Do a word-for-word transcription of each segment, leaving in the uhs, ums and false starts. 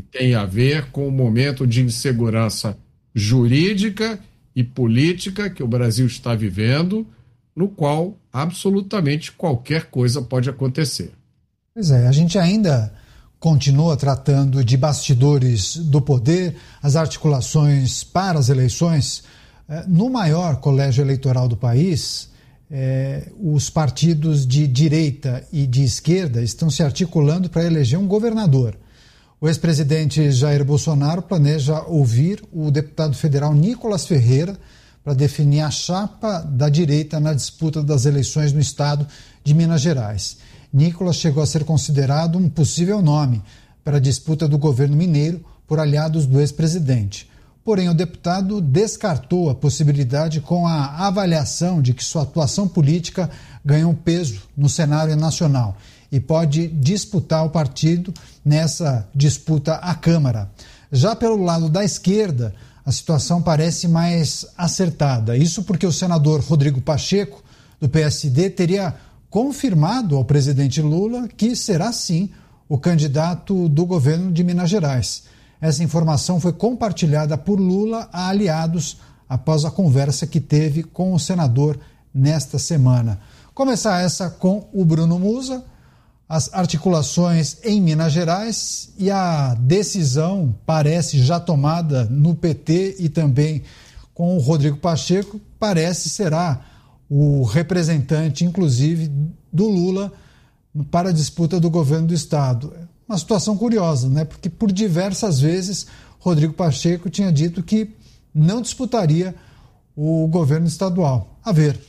tem a ver com o momento de insegurança jurídica e política que o Brasil está vivendo, no qual absolutamente qualquer coisa pode acontecer. Pois é, a gente ainda continua tratando de bastidores do poder, as articulações para as eleições. No maior colégio eleitoral do país, eh, os partidos de direita e de esquerda estão se articulando para eleger um governador. O ex-presidente Jair Bolsonaro planeja ouvir o deputado federal Nicolas Ferreira para definir a chapa da direita na disputa das eleições no estado de Minas Gerais. Nicolas chegou a ser considerado um possível nome para a disputa do governo mineiro por aliados do ex-presidente. Porém, o deputado descartou a possibilidade com a avaliação de que sua atuação política ganhou peso no cenário nacional e pode disputar o partido nessa disputa à Câmara. Já pelo lado da esquerda, a situação parece mais acertada. Isso porque o senador Rodrigo Pacheco, do P S D, teria confirmado ao presidente Lula que será sim o candidato do governo de Minas Gerais. Essa informação foi compartilhada por Lula a aliados após a conversa que teve com o senador nesta semana. Começar essa com o Bruno Musa, as articulações em Minas Gerais e a decisão parece já tomada no P T e também com o Rodrigo Pacheco, parece será o representante, inclusive, do Lula para a disputa do governo do estado. Uma situação curiosa, né? Porque por diversas vezes Rodrigo Pacheco tinha dito que não disputaria o governo estadual. A ver.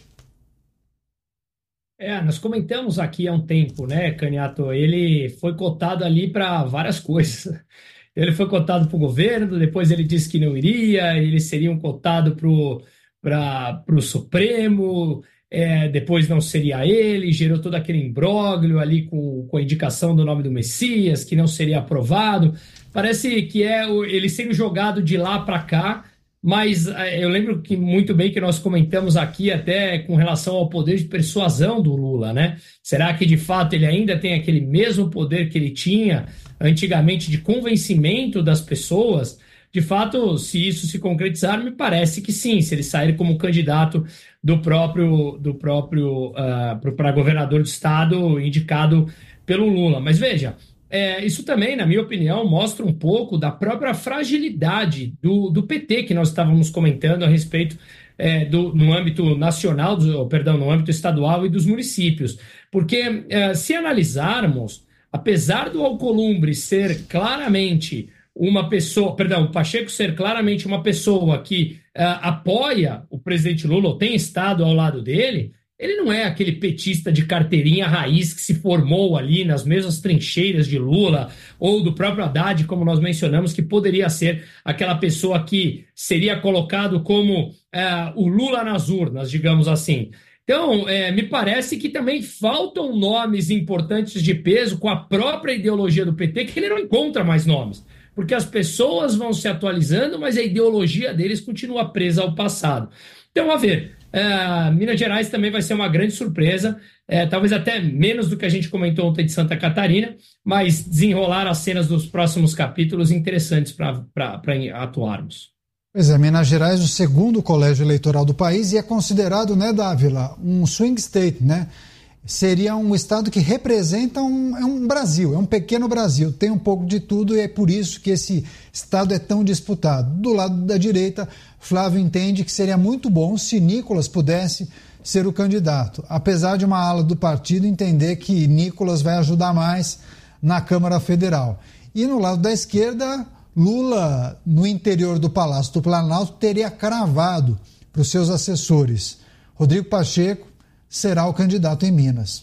É, nós comentamos aqui há um tempo, né, Caniato? Ele foi cotado ali para várias coisas. Ele foi cotado para o governo, depois ele disse que não iria, eles seriam cotados para o Supremo, é, depois não seria ele, gerou todo aquele imbróglio ali com, com a indicação do nome do Messias, que não seria aprovado. Parece que é ele sendo jogado de lá para cá, mas eu lembro que muito bem que nós comentamos aqui até com relação ao poder de persuasão do Lula, né? Será que de fato ele ainda tem aquele mesmo poder que ele tinha antigamente de convencimento das pessoas? De fato, se isso se concretizar, me parece que sim, se ele sair como candidato do próprio, do próprio uh, para governador do estado indicado pelo Lula. Mas veja, é, isso também, na minha opinião, mostra um pouco da própria fragilidade do, do P T que nós estávamos comentando a respeito é, do, no âmbito nacional, do, perdão, no âmbito estadual e dos municípios. Porque é, se analisarmos, apesar do Alcolumbre ser claramente uma pessoa, perdão, o Pacheco ser claramente uma pessoa que uh, apoia o presidente Lula, ou tem estado ao lado dele, ele não é aquele petista de carteirinha raiz que se formou ali nas mesmas trincheiras de Lula, ou do próprio Haddad, como nós mencionamos, que poderia ser aquela pessoa que seria colocado como uh, o Lula nas urnas, digamos assim. Então, é, me parece que também faltam nomes importantes de peso com a própria ideologia do P T, que ele não encontra mais nomes. Porque as pessoas vão se atualizando, mas a ideologia deles continua presa ao passado. Então, a ver, é, Minas Gerais também vai ser uma grande surpresa, é, talvez até menos do que a gente comentou ontem de Santa Catarina, mas desenrolar as cenas dos próximos capítulos interessantes para atuarmos. Pois é, Minas Gerais, o segundo colégio eleitoral do país, e é considerado, né, Dávila, um swing state, né? Seria um estado que representa um, é um Brasil, é um pequeno Brasil, tem um pouco de tudo e é por isso que esse estado é tão disputado. Do lado da direita, Flávio entende que seria muito bom se Nicolas pudesse ser o candidato, apesar de uma ala do partido entender que Nicolas vai ajudar mais na Câmara Federal. E no lado da esquerda, Lula, no interior do Palácio do Planalto, teria cravado para os seus assessores. Rodrigo Pacheco será o candidato em Minas.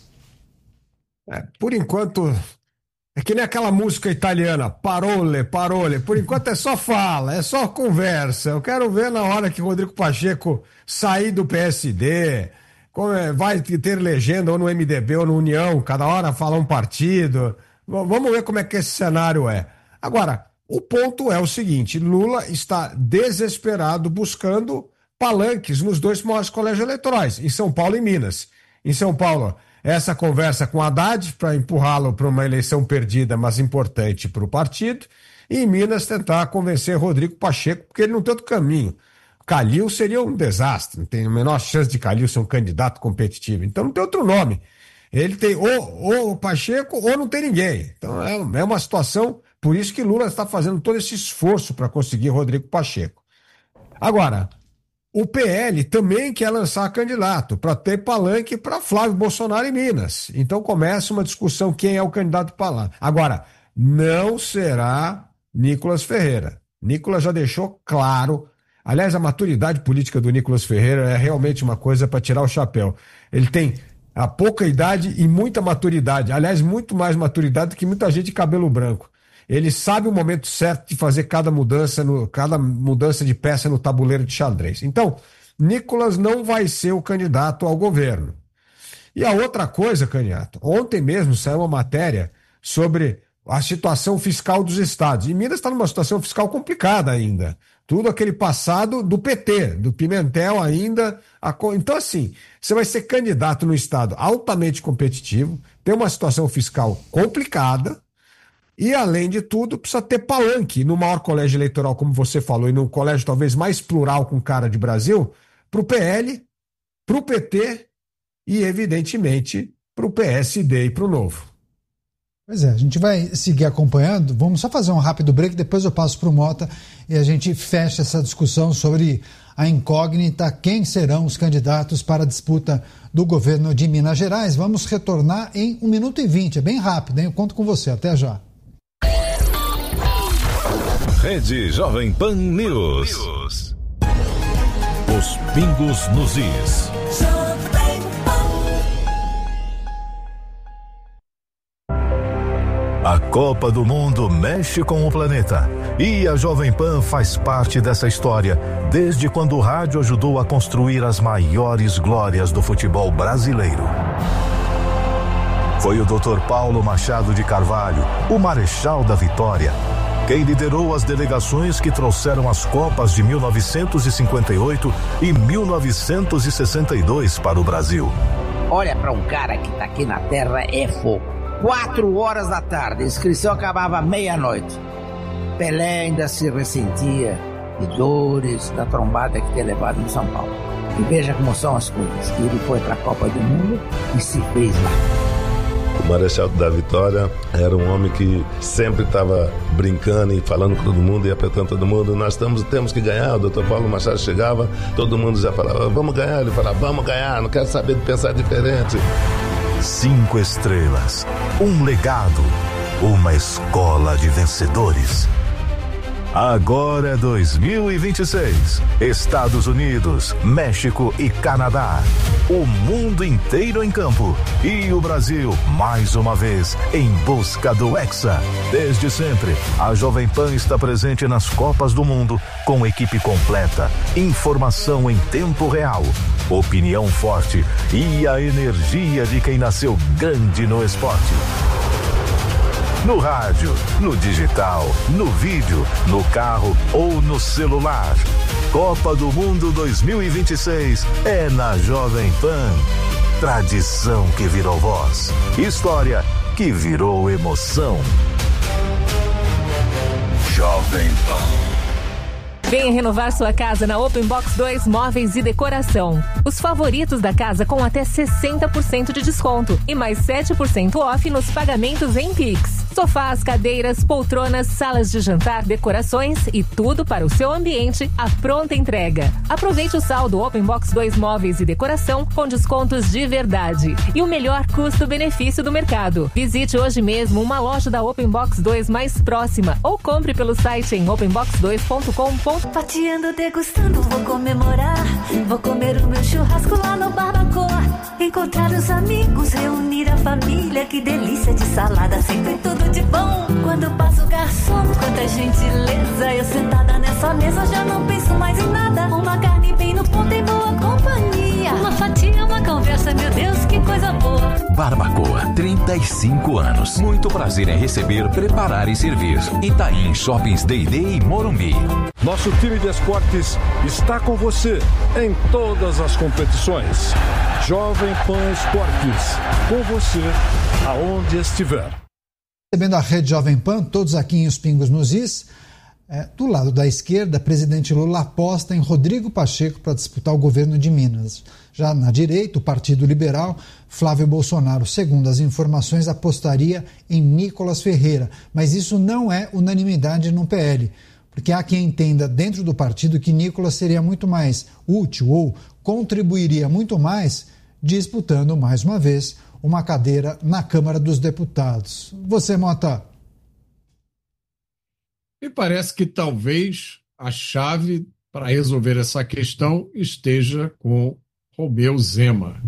É, por enquanto, é que nem aquela música italiana, parole, parole. Por enquanto é só fala, é só conversa. Eu quero ver na hora que Rodrigo Pacheco sair do P S D, vai ter legenda ou no M D B ou no União, cada hora fala um partido. Vamos ver como é que esse cenário é. Agora, o ponto é o seguinte, Lula está desesperado buscando palanques nos dois maiores colégios eleitorais, em São Paulo e Minas. Em São Paulo, essa conversa com Haddad para empurrá-lo para uma eleição perdida, mas importante para o partido. e em Minas tentar convencer Rodrigo Pacheco, porque ele não tem outro caminho. Calil seria um desastre, não tem a menor chance de Calil ser um candidato competitivo, então não tem outro nome. Ele tem ou, ou o Pacheco ou não tem ninguém. Então é, é uma situação, por isso que Lula está fazendo todo esse esforço para conseguir Rodrigo Pacheco. Agora, o P L também quer lançar candidato para ter palanque para Flávio Bolsonaro em Minas. Então começa uma discussão quem é o candidato para lá. Agora, não será Nicolas Ferreira. Nicolas já deixou claro. Aliás, a maturidade política do Nicolas Ferreira é realmente uma coisa para tirar o chapéu. Ele tem a pouca idade e muita maturidade. Aliás, muito mais maturidade do que muita gente de cabelo branco. Ele sabe o momento certo de fazer cada mudança, no, cada mudança de peça no tabuleiro de xadrez. Então, Nicolas não vai ser o candidato ao governo. E a outra coisa, Caniato, ontem mesmo saiu uma matéria sobre a situação fiscal dos estados. E Minas está numa situação fiscal complicada ainda. Tudo aquele passado do P T, do Pimentel ainda. A... Então, assim, você vai ser candidato no estado altamente competitivo, tem uma situação fiscal complicada e, além de tudo, precisa ter palanque no maior colégio eleitoral, como você falou, e num colégio talvez mais plural com cara de Brasil, para o P L, para o P T e, evidentemente, para o P S D e para o Novo. Pois é, a gente vai seguir acompanhando. Vamos só fazer um rápido break, depois eu passo para o Mota e a gente fecha essa discussão sobre a incógnita, quem serão os candidatos para a disputa do governo de Minas Gerais. Vamos retornar em um minuto e vinte, é bem rápido, hein? Eu conto com você, até já. Rede Jovem Pan News. Os pingos nos is. A Copa do Mundo mexe com o planeta e a Jovem Pan faz parte dessa história desde quando o rádio ajudou a construir as maiores glórias do futebol brasileiro. Foi o doutor Paulo Machado de Carvalho, o Marechal da Vitória, quem liderou as delegações que trouxeram as Copas de mil novecentos e cinquenta e oito e mil novecentos e sessenta e dois para o Brasil. Olha, para um cara que tá aqui na Terra é fogo. Quatro horas da tarde, a inscrição acabava meia-noite. Pelé ainda se ressentia de dores da trombada que tinha levado em São Paulo. E veja como são as coisas. Ele foi para a Copa do Mundo e se fez lá. O Marechal da Vitória era um homem que sempre estava brincando e falando com todo mundo e apertando todo mundo. Nós estamos, temos que ganhar. O doutor Paulo Machado chegava, todo mundo já falava, vamos ganhar. Ele falava, vamos ganhar, não quero saber de pensar diferente. Cinco estrelas, um legado, uma escola de vencedores. Agora é dois mil e vinte e seis. Estados Unidos, México e Canadá. O mundo inteiro em campo. E o Brasil, mais uma vez, em busca do Hexa. Desde sempre, a Jovem Pan está presente nas Copas do Mundo com equipe completa, informação em tempo real, opinião forte e a energia de quem nasceu grande no esporte. No rádio, no digital, no vídeo, no carro ou no celular. Copa do Mundo dois mil e vinte e seis é na Jovem Pan. Tradição que virou voz. História que virou emoção. Jovem Pan. Venha renovar sua casa na Open Box dois Móveis e Decoração. Os favoritos da casa com até sessenta por cento de desconto e mais sete por cento off nos pagamentos em Pix. Sofás, cadeiras, poltronas, salas de jantar, decorações e tudo para o seu ambiente à pronta entrega. Aproveite o saldo Open Box dois Móveis e Decoração com descontos de verdade e o melhor custo-benefício do mercado. Visite hoje mesmo uma loja da Open Box dois mais próxima ou compre pelo site em open box dois ponto com ponto br. Fatiando, degustando, vou comemorar. Vou comer o meu churrasco lá no Barbacoa. Encontrar os amigos, reunir a família. Que delícia de salada, sempre tudo de bom. Quando passo o garçom, quanta gentileza. Eu sentada nessa mesa já não penso mais em nada. Uma carne bem no ponto em boa companhia. Uma fatia, uma conversa, meu Deus, que coisa boa. Barbacoa, trinta e cinco anos. Muito prazer em receber, preparar e servir. Itaim Shoppings D e D e Morumbi. Nosso time de esportes está com você em todas as competições. Jovem Pan Esportes, com você aonde estiver. Recebendo a Rede Jovem Pan, todos aqui em Os Pingos nos Is. É, do lado da esquerda, presidente Lula aposta em Rodrigo Pacheco para disputar o governo de Minas. Já na direita, o Partido Liberal, Flávio Bolsonaro, segundo as informações, apostaria em Nicolas Ferreira. Mas isso não é unanimidade no P L, porque há quem entenda dentro do partido que Nicolas seria muito mais útil ou contribuiria muito mais disputando mais uma vez uma cadeira na Câmara dos Deputados. Você, Mota? Me parece que talvez a chave para resolver essa questão esteja com Romeu Zema.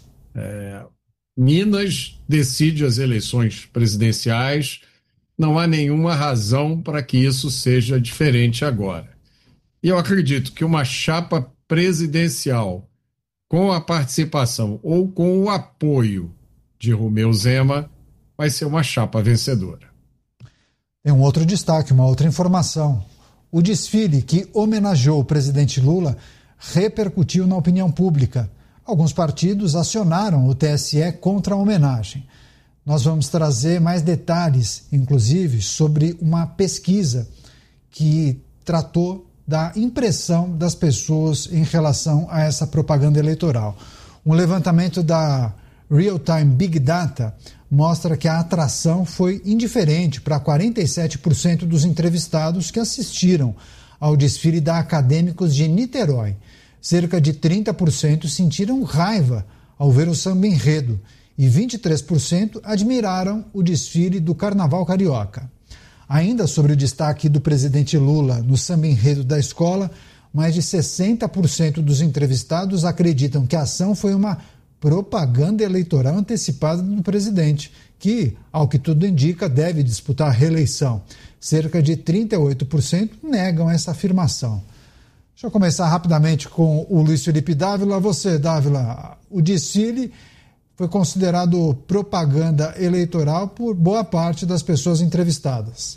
É, Minas decide as eleições presidenciais, não há nenhuma razão para que isso seja diferente agora. E eu acredito que uma chapa presidencial com a participação ou com o apoio de Romeu Zema vai ser uma chapa vencedora. Tem um outro destaque, uma outra informação. O desfile que homenageou o presidente Lula repercutiu na opinião pública. Alguns partidos acionaram o T S E contra a homenagem. Nós vamos trazer mais detalhes, inclusive, sobre uma pesquisa que tratou da impressão das pessoas em relação a essa propaganda eleitoral. Um levantamento da Real Time Big Data mostra que a atração foi indiferente para quarenta e sete por cento dos entrevistados que assistiram ao desfile da Acadêmicos de Niterói. Cerca de trinta por cento sentiram raiva ao ver o samba enredo e vinte e três por cento admiraram o desfile do Carnaval Carioca. Ainda sobre o destaque do presidente Lula no samba enredo da escola, mais de sessenta por cento dos entrevistados acreditam que a ação foi uma propaganda eleitoral antecipada do presidente, que, ao que tudo indica, deve disputar a reeleição. Cerca de trinta e oito por cento negam essa afirmação. Deixa eu começar rapidamente com o Luiz Felipe Dávila. Você, Dávila, o desfile foi considerado propaganda eleitoral por boa parte das pessoas entrevistadas.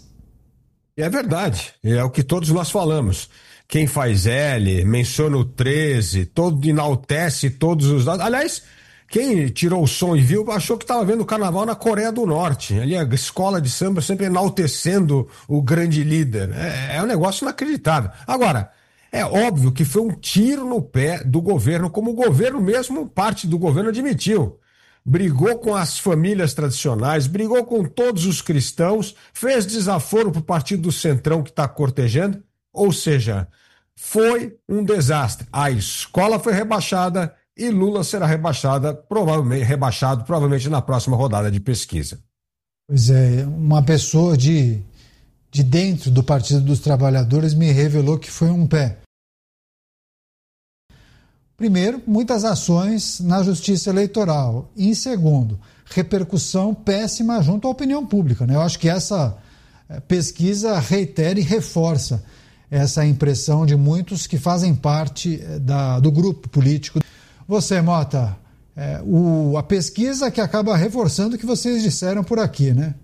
É verdade, é o que todos nós falamos. Quem faz L, menciona o treze, todo enaltece todos os dados. Aliás, quem tirou o som e viu achou que estava vendo o carnaval na Coreia do Norte. Ali a escola de samba sempre enaltecendo o grande líder. É, é um negócio inacreditável. Agora, é óbvio que foi um tiro no pé do governo, como o governo mesmo, parte do governo admitiu. Brigou com as famílias tradicionais, brigou com todos os cristãos, fez desaforo para o partido do Centrão que está cortejando. Ou seja, foi um desastre. A escola foi rebaixada e Lula será rebaixada, provavelmente, rebaixado provavelmente na próxima rodada de pesquisa. Pois é, uma pessoa de, de dentro do Partido dos Trabalhadores me revelou que foi um pé. Primeiro, muitas ações na justiça eleitoral. E, em segundo, repercussão péssima junto à opinião pública, né? Eu acho que essa pesquisa reitera e reforça essa impressão de muitos que fazem parte da, do grupo político. Você, Mota, é, o, a pesquisa que acaba reforçando o que vocês disseram por aqui, né?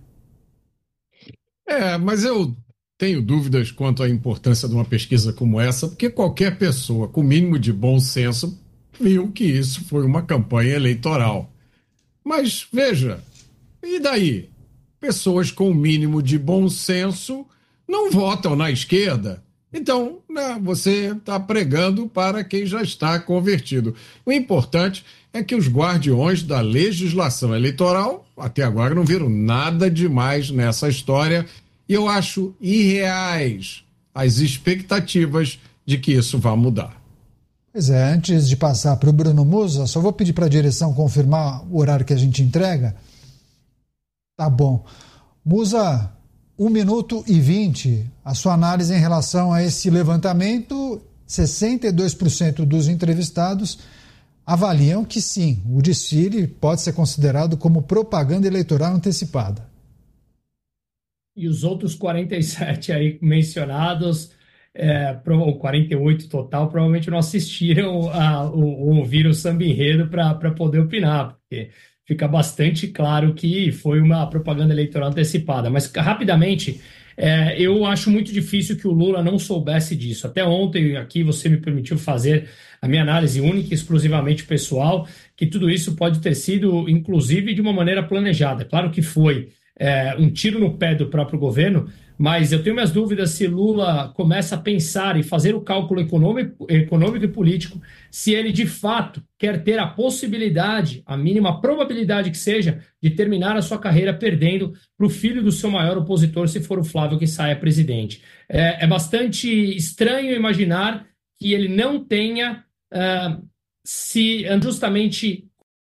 É, mas eu tenho dúvidas quanto à importância de uma pesquisa como essa, porque qualquer pessoa com mínimo de bom senso viu que isso foi uma campanha eleitoral. Mas, veja, e daí? Pessoas com o mínimo de bom senso não votam na esquerda. Então, né, você está pregando para quem já está convertido. O importante é que os guardiões da legislação eleitoral, até agora, não viram nada demais nessa história. E eu acho irreais as expectativas de que isso vá mudar. Pois é, antes de passar para o Bruno Musa, só vou pedir para a direção confirmar o horário que a gente entrega. Tá bom. Musa, um minuto e vinte. A sua análise em relação a esse levantamento, sessenta e dois por cento dos entrevistados avaliam que sim, o desfile pode ser considerado como propaganda eleitoral antecipada. E os outros quarenta e sete aí mencionados, é, ou quarenta e oito total, provavelmente não assistiram a, ou, ou ouviram o samba enredo para poder opinar, porque fica bastante claro que foi uma propaganda eleitoral antecipada. Mas, rapidamente, é, eu acho muito difícil que o Lula não soubesse disso. Até ontem, aqui, você me permitiu fazer a minha análise única e exclusivamente pessoal, que tudo isso pode ter sido, inclusive, de uma maneira planejada. Claro que foi. é, um tiro no pé do próprio governo, mas eu tenho minhas dúvidas se Lula começa a pensar e fazer o cálculo econômico, econômico e político, se ele de fato quer ter a possibilidade, a mínima probabilidade que seja, de terminar a sua carreira perdendo para o filho do seu maior opositor, se for o Flávio que saia presidente. É, é bastante estranho imaginar que ele não tenha uh, se justamente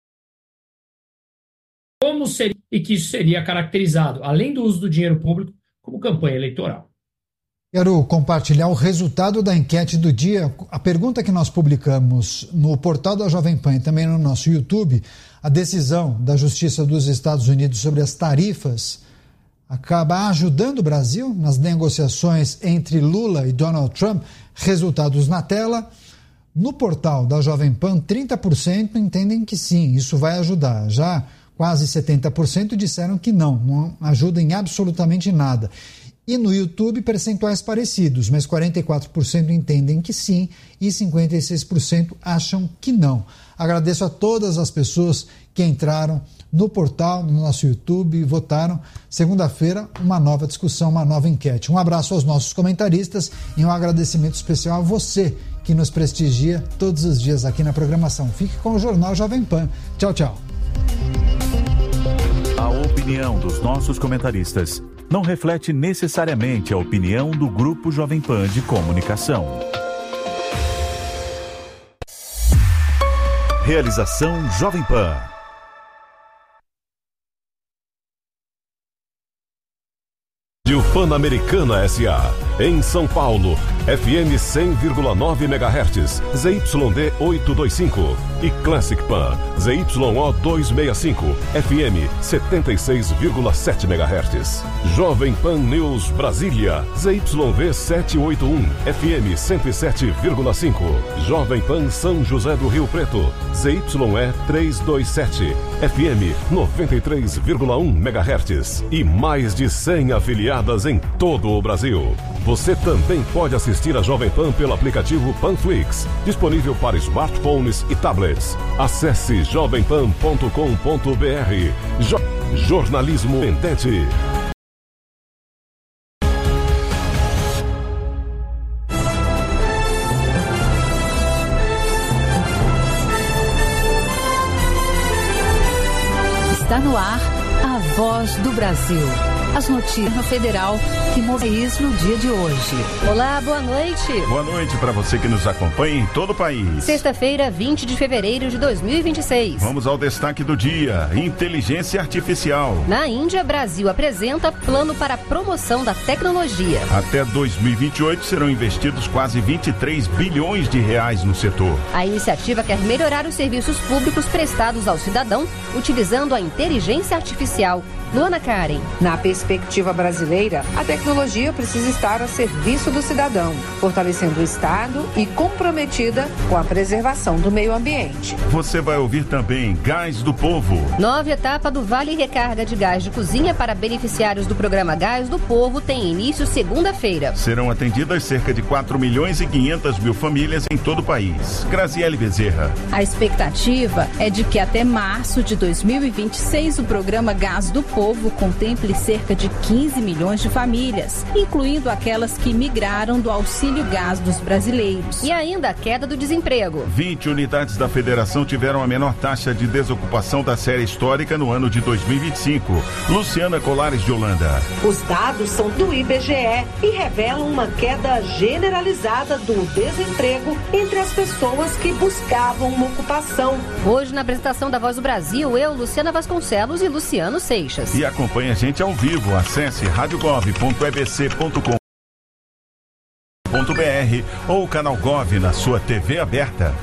como seria e que isso seria caracterizado, além do uso do dinheiro público, como campanha eleitoral. Quero compartilhar o resultado da enquete do dia. A pergunta que nós publicamos no portal da Jovem Pan e também no nosso YouTube, a decisão da Justiça dos Estados Unidos sobre as tarifas acaba ajudando o Brasil nas negociações entre Lula e Donald Trump. Resultados na tela. No portal da Jovem Pan, trinta por cento entendem que sim, isso vai ajudar. Já quase setenta por cento disseram que não, não ajuda em absolutamente nada. E no YouTube, percentuais parecidos, mas quarenta e quatro por cento entendem que sim e cinquenta e seis por cento acham que não. Agradeço a todas as pessoas que entraram no portal, no nosso YouTube e votaram. Segunda-feira, uma nova discussão, uma nova enquete. Um abraço aos nossos comentaristas e um agradecimento especial a você que nos prestigia todos os dias aqui na programação. Fique com o Jornal Jovem Pan. Tchau, tchau. A opinião dos nossos comentaristas não reflete necessariamente a opinião do Grupo Jovem Pan de Comunicação. Realização Jovem Pan. Rádio Pan-Americana S A em São Paulo, F M cem vírgula nove megahertz, Z Y D oitocentos e vinte e cinco e Classic Pan, Z Y O duzentos e sessenta e cinco, F M setenta e seis vírgula sete megahertz. Jovem Pan News Brasília, Z Y V setecentos e oitenta e um, F M cento e sete vírgula cinco. Jovem Pan São José do Rio Preto, Z Y E trezentos e vinte e sete, F M noventa e três vírgula um megahertz e mais de cem afiliadas em todo o Brasil. Você também pode assistir a Jovem Pan pelo aplicativo Panflix, disponível para smartphones e tablets. Acesse jovem pan ponto com ponto b r. Jo- Jornalismo Independente. Está no ar a Voz do Brasil. As notícias federal que movimentam no dia de hoje. Olá, boa noite. Boa noite para você que nos acompanha em todo o país. Sexta-feira, vinte de fevereiro de dois mil e vinte e seis. Vamos ao destaque do dia: inteligência artificial. Na Índia, Brasil apresenta plano para a promoção da tecnologia. Até dois mil e vinte e oito serão investidos quase vinte e três bilhões de reais no setor. A iniciativa quer melhorar os serviços públicos prestados ao cidadão utilizando a inteligência artificial. Luana Karen. Na perspectiva brasileira, a tecnologia precisa estar a serviço do cidadão, fortalecendo o Estado e comprometida com a preservação do meio ambiente. Você vai ouvir também Gás do Povo. Nova etapa do Vale Recarga de Gás de Cozinha para beneficiários do programa Gás do Povo tem início segunda-feira. Serão atendidas cerca de quatro milhões e quinhentas mil famílias em todo o país. Graziele Bezerra. A expectativa é de que até março de dois mil e vinte e seis o programa Gás do Povo contemple cerca de quinze milhões de famílias, incluindo aquelas que migraram do auxílio gás dos brasileiros. E ainda a queda do desemprego. vinte unidades da federação tiveram a menor taxa de desocupação da série histórica no ano de dois mil e vinte e cinco. Luciana Colares de Holanda. Os dados são do I B G E e revelam uma queda generalizada do desemprego entre as pessoas que buscavam uma ocupação. Hoje, na apresentação da Voz do Brasil, eu, Luciana Vasconcelos e Luciano Seixas. E acompanhe a gente ao vivo. Acesse rádio gov ponto e b c ponto com ponto b r ou o canal Gov na sua T V aberta.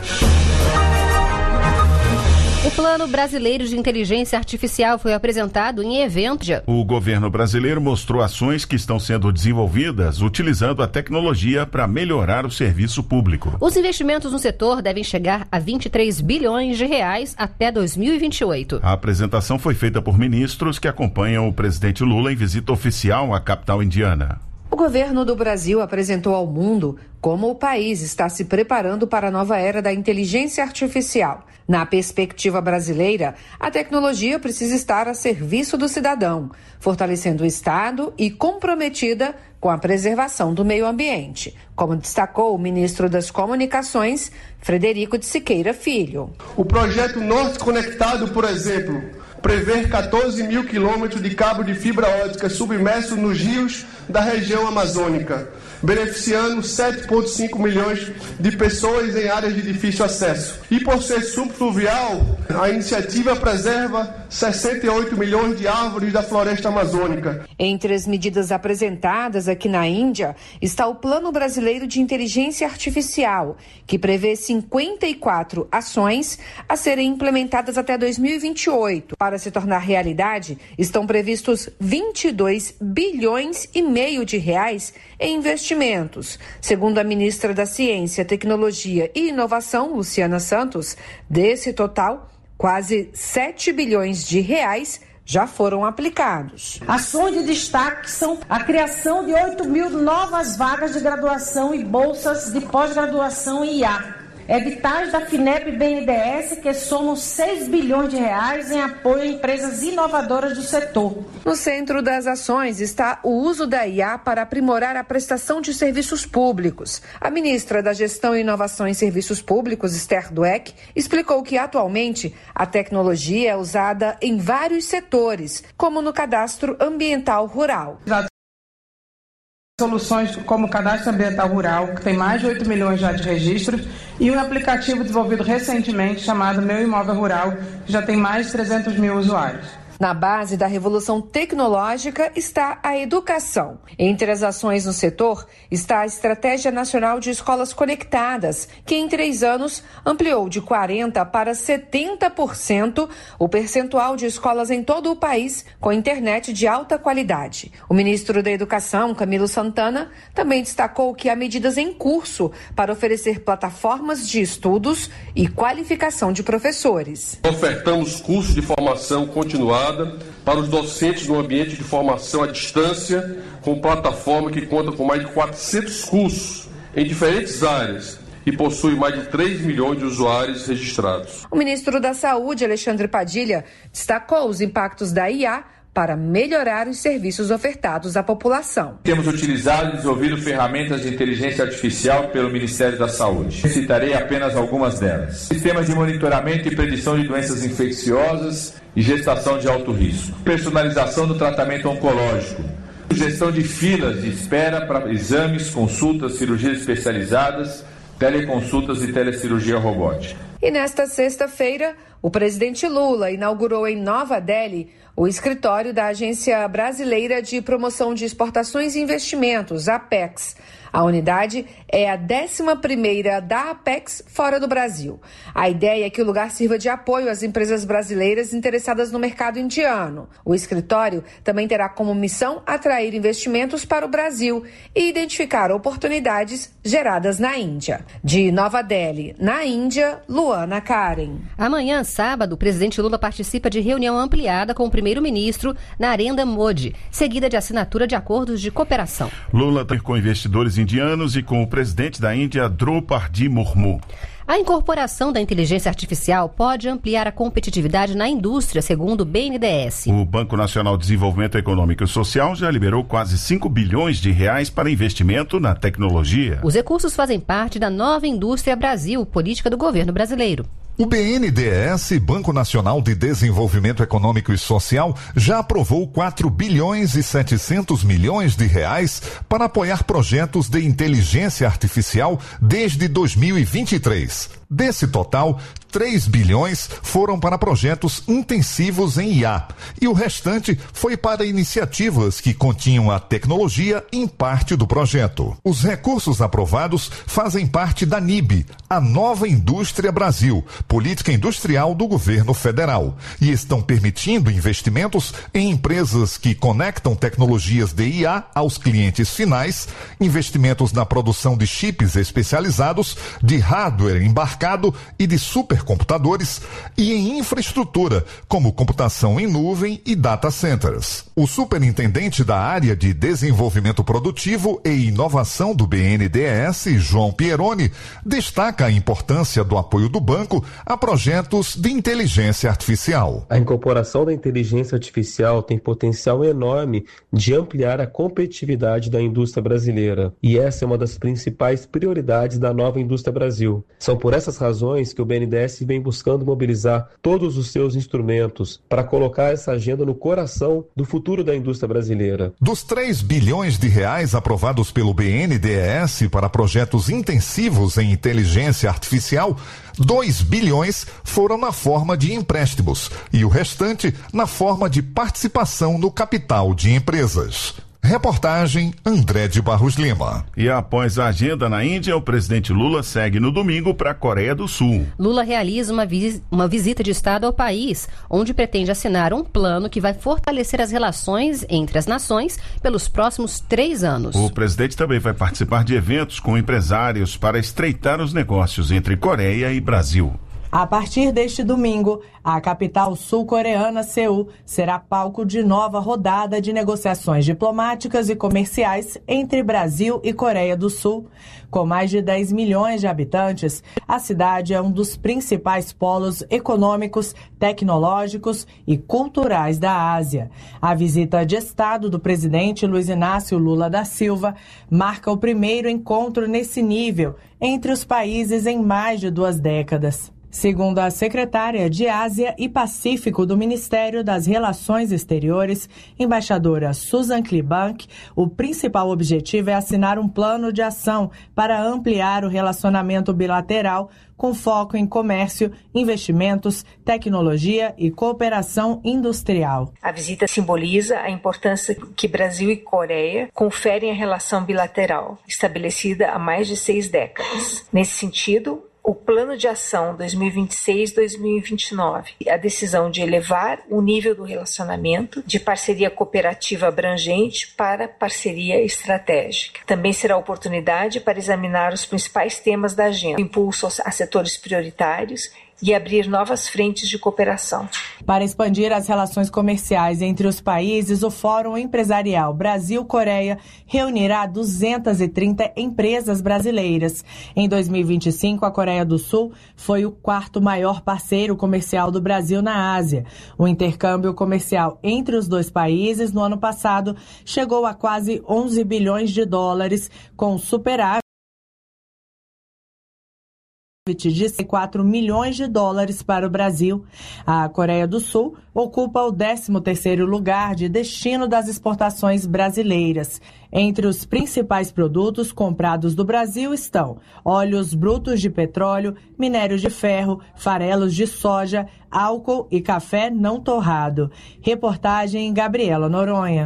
O Plano Brasileiro de Inteligência Artificial foi apresentado em evento. O governo brasileiro mostrou ações que estão sendo desenvolvidas utilizando a tecnologia para melhorar o serviço público. Os investimentos no setor devem chegar a vinte e três bilhões de reais até dois mil e vinte e oito. A apresentação foi feita por ministros que acompanham o presidente Lula em visita oficial à capital indiana. O governo do Brasil apresentou ao mundo como o país está se preparando para a nova era da inteligência artificial. Na perspectiva brasileira, a tecnologia precisa estar a serviço do cidadão, fortalecendo o Estado e comprometida com a preservação do meio ambiente, como destacou o ministro das Comunicações, Frederico de Siqueira Filho. O projeto Norte Conectado, por exemplo, prevê quatorze mil quilômetros de cabo de fibra ótica submerso nos rios da região amazônica, beneficiando sete vírgula cinco milhões de pessoas em áreas de difícil acesso. E por ser subfluvial, a iniciativa preserva sessenta e oito milhões de árvores da floresta amazônica. Entre as medidas apresentadas aqui na Índia está o Plano Brasileiro de Inteligência Artificial, que prevê cinquenta e quatro ações a serem implementadas até dois mil e vinte e oito. Para se tornar realidade, estão previstos vinte e dois bilhões e meio de reais em investimentos. Segundo a ministra da Ciência, Tecnologia e Inovação, Luciana Santos, desse total, quase sete bilhões de reais já foram aplicados. Ações de destaque são a criação de oito mil novas vagas de graduação e bolsas de pós-graduação em I A. Editais da FINEP e B N D E S que somam seis bilhões de reais em apoio a empresas inovadoras do setor. No centro das ações está o uso da I A para aprimorar a prestação de serviços públicos. A ministra da Gestão e Inovação em Serviços Públicos, Esther Dweck, explicou que atualmente a tecnologia é usada em vários setores, como no cadastro ambiental rural. Soluções como o Cadastro Ambiental Rural, que tem mais de oito milhões já de registros, e um aplicativo desenvolvido recentemente chamado Meu Imóvel Rural, que já tem mais de trezentos mil usuários. Na base da revolução tecnológica está a educação. Entre as ações no setor está a Estratégia Nacional de Escolas Conectadas, que em três anos ampliou de quarenta por cento para setenta por cento o percentual de escolas em todo o país com internet de alta qualidade. O ministro da Educação, Camilo Santana, também destacou que há medidas em curso para oferecer plataformas de estudos e qualificação de professores. Ofertamos cursos de formação continuada para os docentes no ambiente de formação à distância, com plataforma que conta com mais de quatrocentos cursos em diferentes áreas e possui mais de três milhões de usuários registrados. O ministro da Saúde, Alexandre Padilha, destacou os impactos da I A para melhorar os serviços ofertados à população. Temos utilizado e desenvolvido ferramentas de inteligência artificial pelo Ministério da Saúde. Citarei apenas algumas delas. Sistemas de monitoramento e predição de doenças infecciosas e gestação de alto risco. Personalização do tratamento oncológico. Gestão de filas de espera para exames, consultas, cirurgias especializadas, teleconsultas e telecirurgia robótica. E nesta sexta-feira, o presidente Lula inaugurou em Nova Delhi o escritório da Agência Brasileira de Promoção de Exportações e Investimentos, APEX. A unidade é a décima primeira da Apex fora do Brasil. A ideia é que o lugar sirva de apoio às empresas brasileiras interessadas no mercado indiano. O escritório também terá como missão atrair investimentos para o Brasil e identificar oportunidades geradas na Índia. De Nova Delhi, na Índia, Luana Karen. Amanhã, sábado, o presidente Lula participa de reunião ampliada com o primeiro-ministro Narendra Modi, seguida de assinatura de acordos de cooperação. Lula tem com investidores indianos e com o presidente da Índia, Draupadi Murmu. A incorporação da inteligência artificial pode ampliar a competitividade na indústria, segundo o B N D E S. O Banco Nacional de Desenvolvimento Econômico e Social já liberou quase cinco bilhões de reais para investimento na tecnologia. Os recursos fazem parte da Nova Indústria Brasil, política do governo brasileiro. O B N D E S, Banco Nacional de Desenvolvimento Econômico e Social, já aprovou quatro bilhões e setecentos milhões de reais para apoiar projetos de inteligência artificial desde dois mil e vinte e três. Desse total, três bilhões foram para projetos intensivos em I A e o restante foi para iniciativas que continham a tecnologia em parte do projeto. Os recursos aprovados fazem parte da N I B, a Nova Indústria Brasil, política industrial do governo federal, e estão permitindo investimentos em empresas que conectam tecnologias de I A aos clientes finais, investimentos na produção de chips especializados, de hardware embarcado mercado e de supercomputadores e em infraestrutura, como computação em nuvem e data centers. O superintendente da área de desenvolvimento produtivo e inovação do B N D E S, João Pieroni, destaca a importância do apoio do banco a projetos de inteligência artificial. A incorporação da inteligência artificial tem potencial enorme de ampliar a competitividade da indústria brasileira. E essa é uma das principais prioridades da nova Indústria Brasil. São por essas razões que o B N D E S vem buscando mobilizar todos os seus instrumentos para colocar essa agenda no coração do futuro da indústria brasileira. Dos três bilhões de reais aprovados pelo B N D E S para projetos intensivos em inteligência artificial, dois bilhões foram na forma de empréstimos e o restante na forma de participação no capital de empresas. Reportagem André de Barros Lima. E após a agenda na Índia, o presidente Lula segue no domingo para a Coreia do Sul. Lula realiza uma, vis- uma visita de Estado ao país, onde pretende assinar um plano que vai fortalecer as relações entre as nações pelos próximos três anos. O presidente também vai participar de eventos com empresários para estreitar os negócios entre Coreia e Brasil. A partir deste domingo, a capital sul-coreana, Seul, será palco de nova rodada de negociações diplomáticas e comerciais entre Brasil e Coreia do Sul. Com mais de dez milhões de habitantes, a cidade é um dos principais polos econômicos, tecnológicos e culturais da Ásia. A visita de Estado do presidente Luiz Inácio Lula da Silva marca o primeiro encontro nesse nível entre os países em mais de duas décadas. Segundo a secretária de Ásia e Pacífico do Ministério das Relações Exteriores, embaixadora Susan Klibank, o principal objetivo é assinar um plano de ação para ampliar o relacionamento bilateral com foco em comércio, investimentos, tecnologia e cooperação industrial. A visita simboliza a importância que Brasil e Coreia conferem à relação bilateral, estabelecida há mais de seis décadas. Nesse sentido, o Plano de Ação dois mil e vinte e seis a dois mil e vinte e nove, a decisão de elevar o nível do relacionamento de parceria cooperativa abrangente para parceria estratégica. Também será oportunidade para examinar os principais temas da agenda, impulso a setores prioritários e abrir novas frentes de cooperação. Para expandir as relações comerciais entre os países, o Fórum Empresarial Brasil-Coreia reunirá duzentas e trinta empresas brasileiras. Em dois mil e vinte e cinco, a Coreia do Sul foi o quarto maior parceiro comercial do Brasil na Ásia. O intercâmbio comercial entre os dois países no ano passado chegou a quase onze bilhões de dólares, com superávit de quatro milhões de dólares para o Brasil. A Coreia do Sul ocupa o décimo terceiro lugar de destino das exportações brasileiras. Entre os principais produtos comprados do Brasil estão óleos brutos de petróleo, minérios de ferro, farelos de soja, álcool e café não torrado. Reportagem Gabriela Noronha.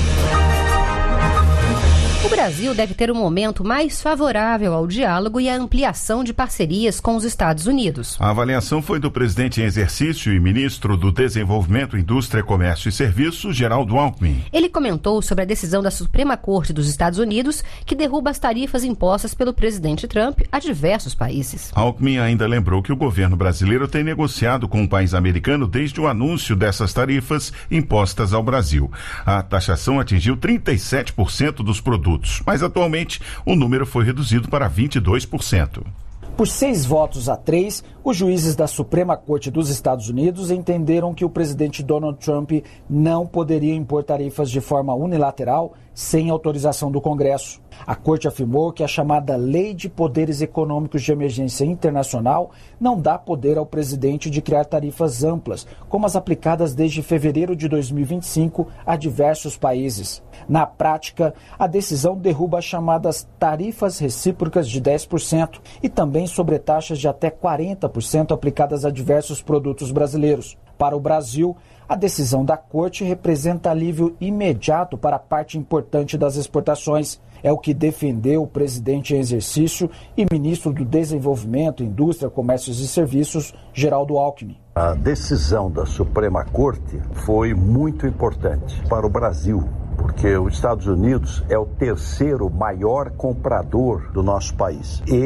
O Brasil deve ter um momento mais favorável ao diálogo e à ampliação de parcerias com os Estados Unidos. A avaliação foi do presidente em exercício e ministro do Desenvolvimento, Indústria, Comércio e Serviços, Geraldo Alckmin. Ele comentou sobre a decisão da Suprema Corte dos Estados Unidos que derruba as tarifas impostas pelo presidente Trump a diversos países. Alckmin ainda lembrou que o governo brasileiro tem negociado com o país americano desde o anúncio dessas tarifas impostas ao Brasil. A taxação atingiu trinta e sete por cento dos produtos, mas atualmente o número foi reduzido para vinte e dois por cento. Por seis votos a três, os juízes da Suprema Corte dos Estados Unidos entenderam que o presidente Donald Trump não poderia impor tarifas de forma unilateral sem autorização do Congresso. A Corte afirmou que a chamada Lei de Poderes Econômicos de Emergência Internacional não dá poder ao presidente de criar tarifas amplas, como as aplicadas desde fevereiro de dois mil e vinte e cinco a diversos países. Na prática, a decisão derruba as chamadas tarifas recíprocas de dez por cento e também sobretaxas de até quarenta por cento aplicadas a diversos produtos brasileiros. Para o Brasil, a decisão da Corte representa alívio imediato para parte importante das exportações. É o que defendeu o presidente em exercício e ministro do Desenvolvimento, Indústria, Comércios e Serviços, Geraldo Alckmin. A decisão da Suprema Corte foi muito importante para o Brasil, porque os Estados Unidos é o terceiro maior comprador do nosso país. E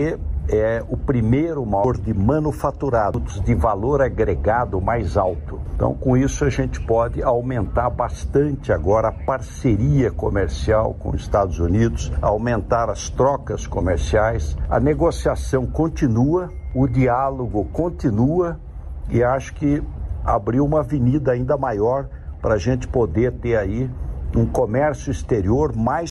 é o primeiro maior de manufaturados de valor agregado mais alto. Então, com isso, a gente pode aumentar bastante agora a parceria comercial com os Estados Unidos, aumentar as trocas comerciais. A negociação continua, o diálogo continua e acho que abriu uma avenida ainda maior para a gente poder ter aí um comércio exterior mais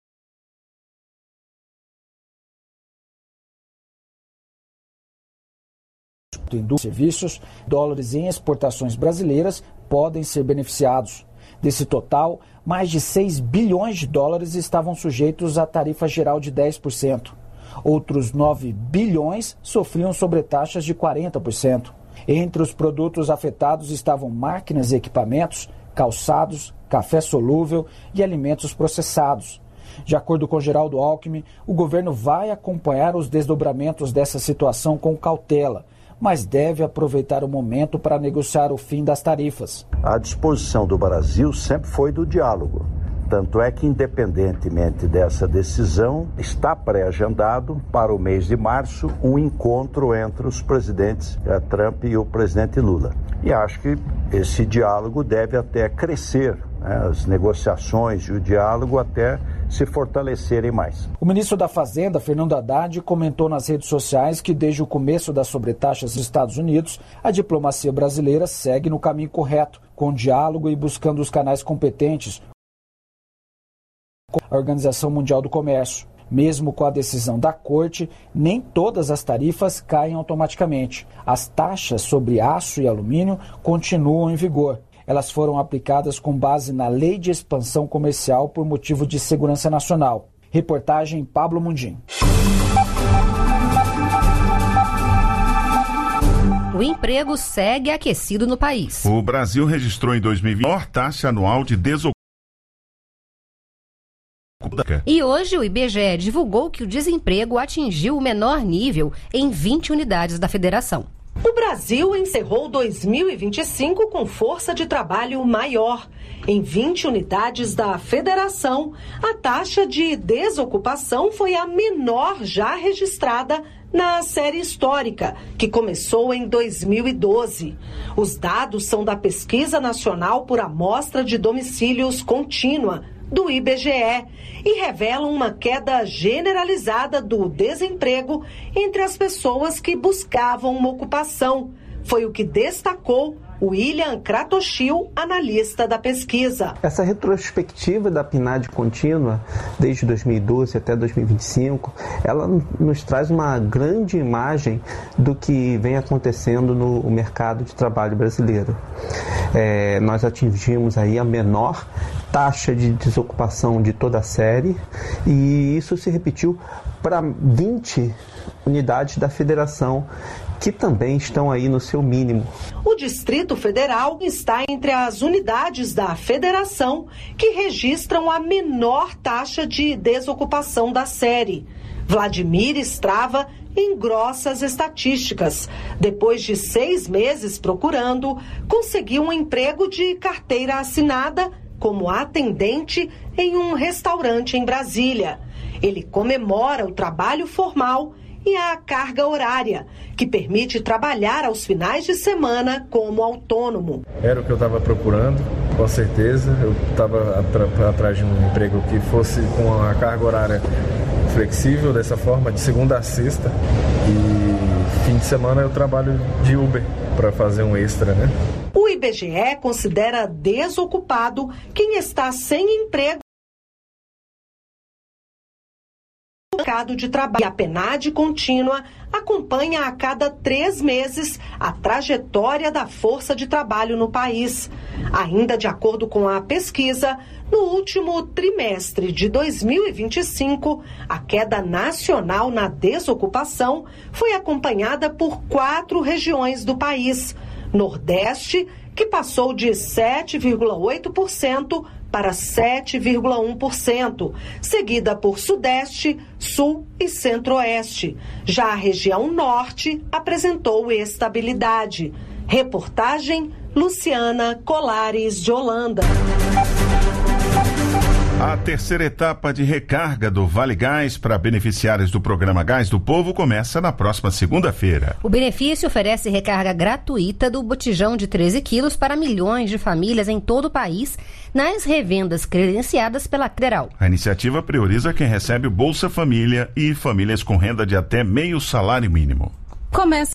indústria e serviços, dólares em exportações brasileiras podem ser beneficiados. Desse total, mais de seis bilhões de dólares estavam sujeitos à tarifa geral de dez por cento. Outros nove bilhões sofriam sobretaxas de quarenta por cento. Entre os produtos afetados estavam máquinas e equipamentos, calçados, café solúvel e alimentos processados. De acordo com Geraldo Alckmin, o governo vai acompanhar os desdobramentos dessa situação com cautela, mas deve aproveitar o momento para negociar o fim das tarifas. A disposição do Brasil sempre foi do diálogo. Tanto é que, independentemente dessa decisão, está pré-agendado para o mês de março um encontro entre os presidentes eh, Trump e o presidente Lula. E acho que esse diálogo deve até crescer, né, as negociações e o diálogo até se fortalecerem mais. O ministro da Fazenda, Fernando Haddad, comentou nas redes sociais que desde o começo das sobretaxas dos Estados Unidos, a diplomacia brasileira segue no caminho correto, com diálogo e buscando os canais competentes com a Organização Mundial do Comércio. Mesmo com a decisão da Corte, nem todas as tarifas caem automaticamente. As taxas sobre aço e alumínio continuam em vigor. Elas foram aplicadas com base na Lei de Expansão Comercial por motivo de segurança nacional. Reportagem Pablo Mundim. O emprego segue aquecido no país. O Brasil registrou em dois mil e vinte a maior taxa anual de desocupação. E hoje o I B G E divulgou que o desemprego atingiu o menor nível em vinte unidades da federação. O Brasil encerrou dois mil e vinte e cinco com força de trabalho maior. Em vinte unidades da federação, a taxa de desocupação foi a menor já registrada na série histórica, que começou em dois mil e doze. Os dados são da Pesquisa Nacional por Amostra de Domicílios Contínua, do I B G E, e revelam uma queda generalizada do desemprego entre as pessoas que buscavam uma ocupação. Foi o que destacou o William Kratochvil, analista da pesquisa. Essa retrospectiva da P N A D contínua, desde dois mil e doze até dois mil e vinte e cinco, ela nos traz uma grande imagem do que vem acontecendo no mercado de trabalho brasileiro. É, nós atingimos aí a menor taxa de desocupação de toda a série e isso se repetiu para vinte unidades da federação, que também estão aí no seu mínimo. O Distrito Federal está entre as unidades da federação que registram a menor taxa de desocupação da série. Vladimir Strava engrossa as estatísticas. Depois de seis meses procurando, conseguiu um emprego de carteira assinada como atendente em um restaurante em Brasília. Ele comemora o trabalho formal e a carga horária, que permite trabalhar aos finais de semana como autônomo. Era o que eu estava procurando, com certeza. Eu estava atrás de um emprego que fosse com a carga horária flexível, dessa forma, de segunda a sexta. E fim de semana eu trabalho de Uber para fazer um extra, né? O I B G E considera desocupado quem está sem emprego mercado de trabalho. E a P N A D contínua acompanha a cada três meses a trajetória da força de trabalho no país. Ainda de acordo com a pesquisa, no último trimestre de dois mil e vinte e cinco, a queda nacional na desocupação foi acompanhada por quatro regiões do país. Nordeste, que passou de sete vírgula oito por cento para sete vírgula um por cento, seguida por Sudeste, Sul e Centro-Oeste. Já a região Norte apresentou estabilidade. Reportagem Luciana Colares de Holanda. A terceira etapa de recarga do Vale Gás para beneficiários do programa Gás do Povo começa na próxima segunda-feira. O benefício oferece recarga gratuita do botijão de treze quilos para milhões de famílias em todo o país nas revendas credenciadas pela Federal. A iniciativa prioriza quem recebe o Bolsa Família e famílias com renda de até meio salário mínimo. Começa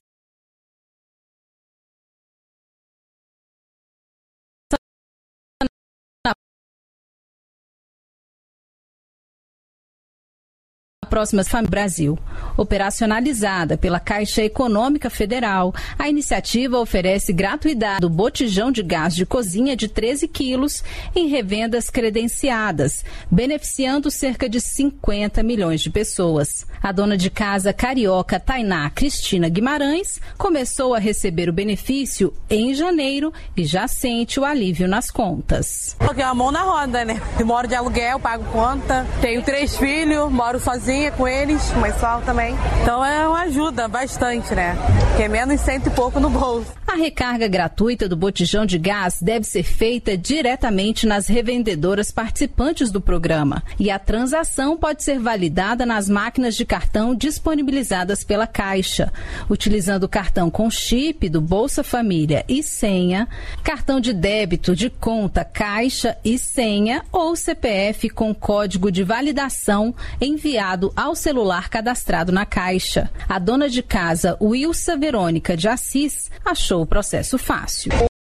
Próximas Famílias Brasil. Operacionalizada pela Caixa Econômica Federal, a iniciativa oferece gratuidade do botijão de gás de cozinha de treze quilos em revendas credenciadas, beneficiando cerca de cinquenta milhões de pessoas. A dona de casa carioca Tainá Cristina Guimarães começou a receber o benefício em janeiro e já sente o alívio nas contas. Coloquei a mão na roda, né? Eu moro de aluguel, pago conta, tenho três filhos, moro sozinha com eles, mãe solo também. Então é uma ajuda bastante, né? Que é menos cento e pouco no bolso. A recarga gratuita do botijão de gás deve ser feita diretamente nas revendedoras participantes do programa e a transação pode ser validada nas máquinas de cartão disponibilizadas pela Caixa, utilizando o cartão com chip do Bolsa Família e senha, cartão de débito de conta Caixa e senha ou C P F com código de validação enviado ao celular cadastrado na Caixa. A dona de casa, Wilsa Verônica de Assis, achou o processo fácil.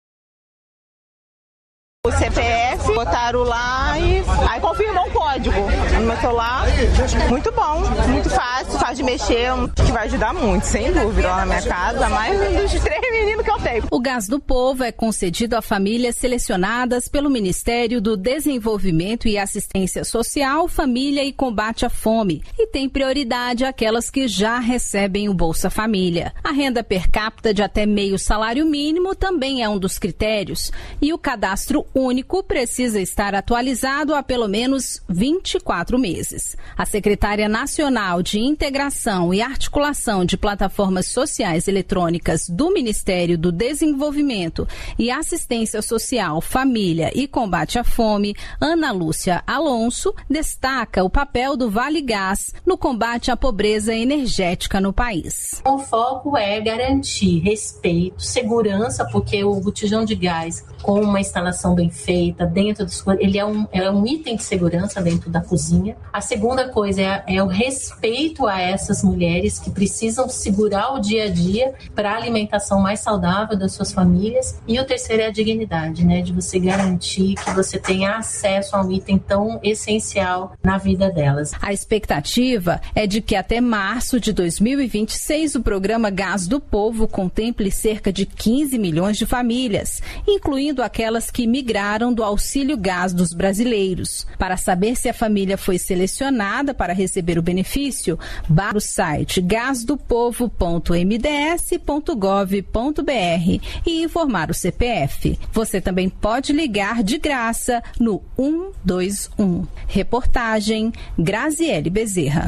O C P F, botaram lá e aí confirmou o código no meu celular. Muito bom, muito fácil, fácil de mexer, que vai ajudar muito, sem dúvida, lá na minha casa, mais um dos três meninos que eu tenho. O Gás do Povo é concedido a famílias selecionadas pelo Ministério do Desenvolvimento e Assistência Social, Família e Combate à Fome e tem prioridade aquelas que já recebem o Bolsa Família. A renda per capita de até meio salário mínimo também é um dos critérios e o cadastro único precisa estar atualizado há pelo menos vinte e quatro meses. A secretária nacional de Integração e Articulação de Plataformas Sociais Eletrônicas do Ministério do Desenvolvimento e Assistência Social, Família e Combate à Fome, Ana Lúcia Alonso, destaca o papel do Vale Gás no combate à pobreza energética no país. O foco é garantir respeito, segurança, porque o botijão de gás com uma instalação bem feita, dentro dos, ele é um, é um item de segurança dentro da cozinha. A segunda coisa é, é o respeito a essas mulheres que precisam segurar o dia a dia para a alimentação mais saudável das suas famílias. E o terceiro é a dignidade, né, de você garantir que você tenha acesso a um item tão essencial na vida delas. A expectativa é de que até março de dois mil e vinte e seis o programa Gás do Povo contemple cerca de quinze milhões de famílias, incluindo aquelas que migraram do auxílio gás dos brasileiros. Para saber se a família foi selecionada para receber o benefício, vá para o site gás do povo ponto m d s ponto gov ponto b r e informar o C P F. Você também pode ligar de graça no um dois um. Reportagem Graziele Bezerra.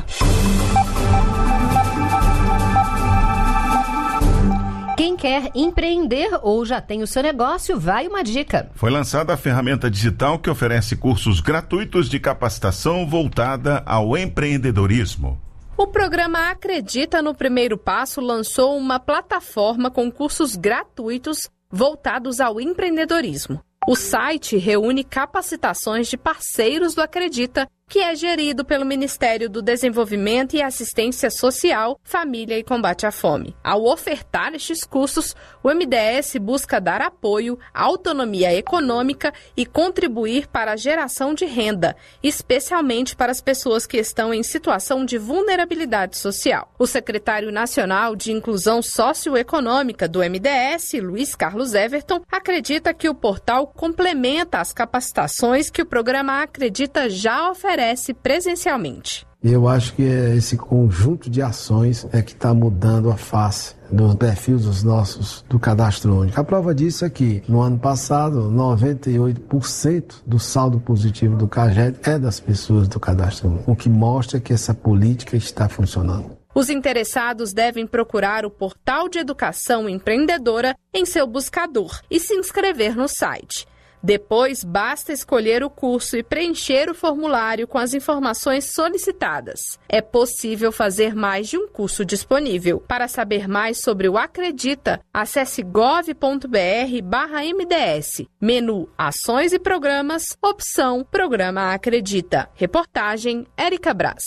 Quem quer empreender ou já tem o seu negócio, vai uma dica. Foi lançada a ferramenta digital que oferece cursos gratuitos de capacitação voltada ao empreendedorismo. O programa Acredita no Primeiro Passo lançou uma plataforma com cursos gratuitos voltados ao empreendedorismo. O site reúne capacitações de parceiros do Acredita, que é gerido pelo Ministério do Desenvolvimento e Assistência Social, Família e Combate à Fome. Ao ofertar estes cursos, o M D S busca dar apoio, autonomia econômica e contribuir para a geração de renda, especialmente para as pessoas que estão em situação de vulnerabilidade social. O secretário nacional de Inclusão Socioeconômica do M D S, Luiz Carlos Everton, acredita que o portal complementa as capacitações que o programa Acredita já oferece presencialmente. Eu acho que esse conjunto de ações é que está mudando a face dos perfis dos nossos do cadastro único. A prova disso é que no ano passado, noventa e oito por cento do saldo positivo do CAGED é das pessoas do cadastro único, o que mostra que essa política está funcionando. Os interessados devem procurar o Portal de Educação Empreendedora em seu buscador e se inscrever no site Depois, basta escolher o curso e preencher o formulário com as informações solicitadas. É possível fazer mais de um curso disponível. Para saber mais sobre o Acredita, acesse gov ponto br barra M D S. Menu Ações e Programas, opção Programa Acredita. Reportagem Érica Braz.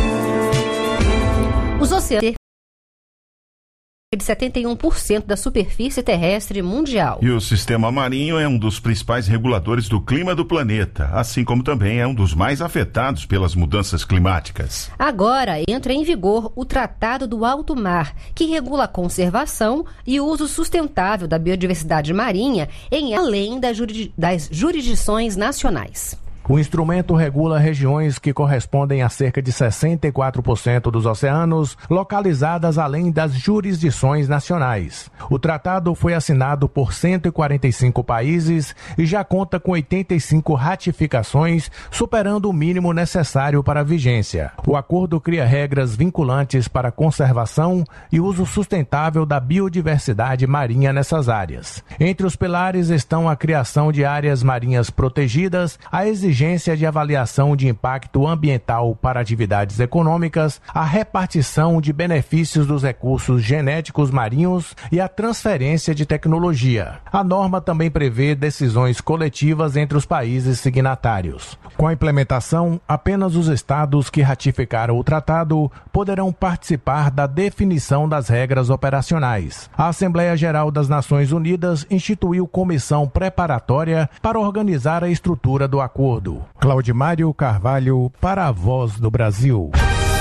Os oceanos de setenta e um por cento da superfície terrestre mundial. E o sistema marinho é um dos principais reguladores do clima do planeta, assim como também é um dos mais afetados pelas mudanças climáticas. Agora entra em vigor o Tratado do Alto Mar, que regula a conservação e o uso sustentável da biodiversidade marinha em além das, jurid- das jurisdições nacionais. O instrumento regula regiões que correspondem a cerca de sessenta e quatro por cento dos oceanos, localizadas além das jurisdições nacionais. O tratado foi assinado por cento e quarenta e cinco países e já conta com oitenta e cinco ratificações, superando o mínimo necessário para a vigência. O acordo cria regras vinculantes para a conservação e uso sustentável da biodiversidade marinha nessas áreas. Entre os pilares estão a criação de áreas marinhas protegidas, a exigência de avaliação de impacto ambiental para atividades econômicas, a repartição de benefícios dos recursos genéticos marinhos e a transferência de tecnologia. A norma também prevê decisões coletivas entre os países signatários. Com a implementação, apenas os estados que ratificaram o tratado poderão participar da definição das regras operacionais. A Assembleia Geral das Nações Unidas instituiu comissão preparatória para organizar a estrutura do acordo. Claudimário Carvalho, para a Voz do Brasil.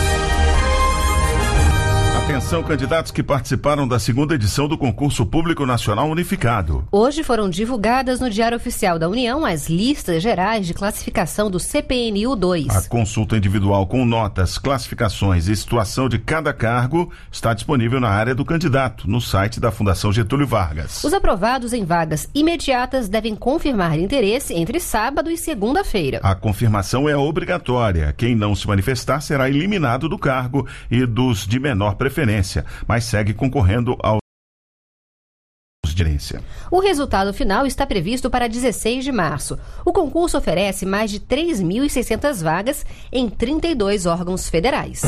Atenção, candidatos que participaram da segunda edição do Concurso Público Nacional Unificado. Hoje foram divulgadas no Diário Oficial da União as listas gerais de classificação do C P N U dois. A consulta individual com notas, classificações e situação de cada cargo está disponível na área do candidato, no site da Fundação Getúlio Vargas. Os aprovados em vagas imediatas devem confirmar interesse entre sábado e segunda-feira. A confirmação é obrigatória. Quem não se manifestar será eliminado do cargo e dos de menor preferência, mas segue concorrendo ao gerência. O resultado final está previsto para dezesseis de março. O concurso oferece mais de três mil e seiscentas vagas em trinta e dois órgãos federais.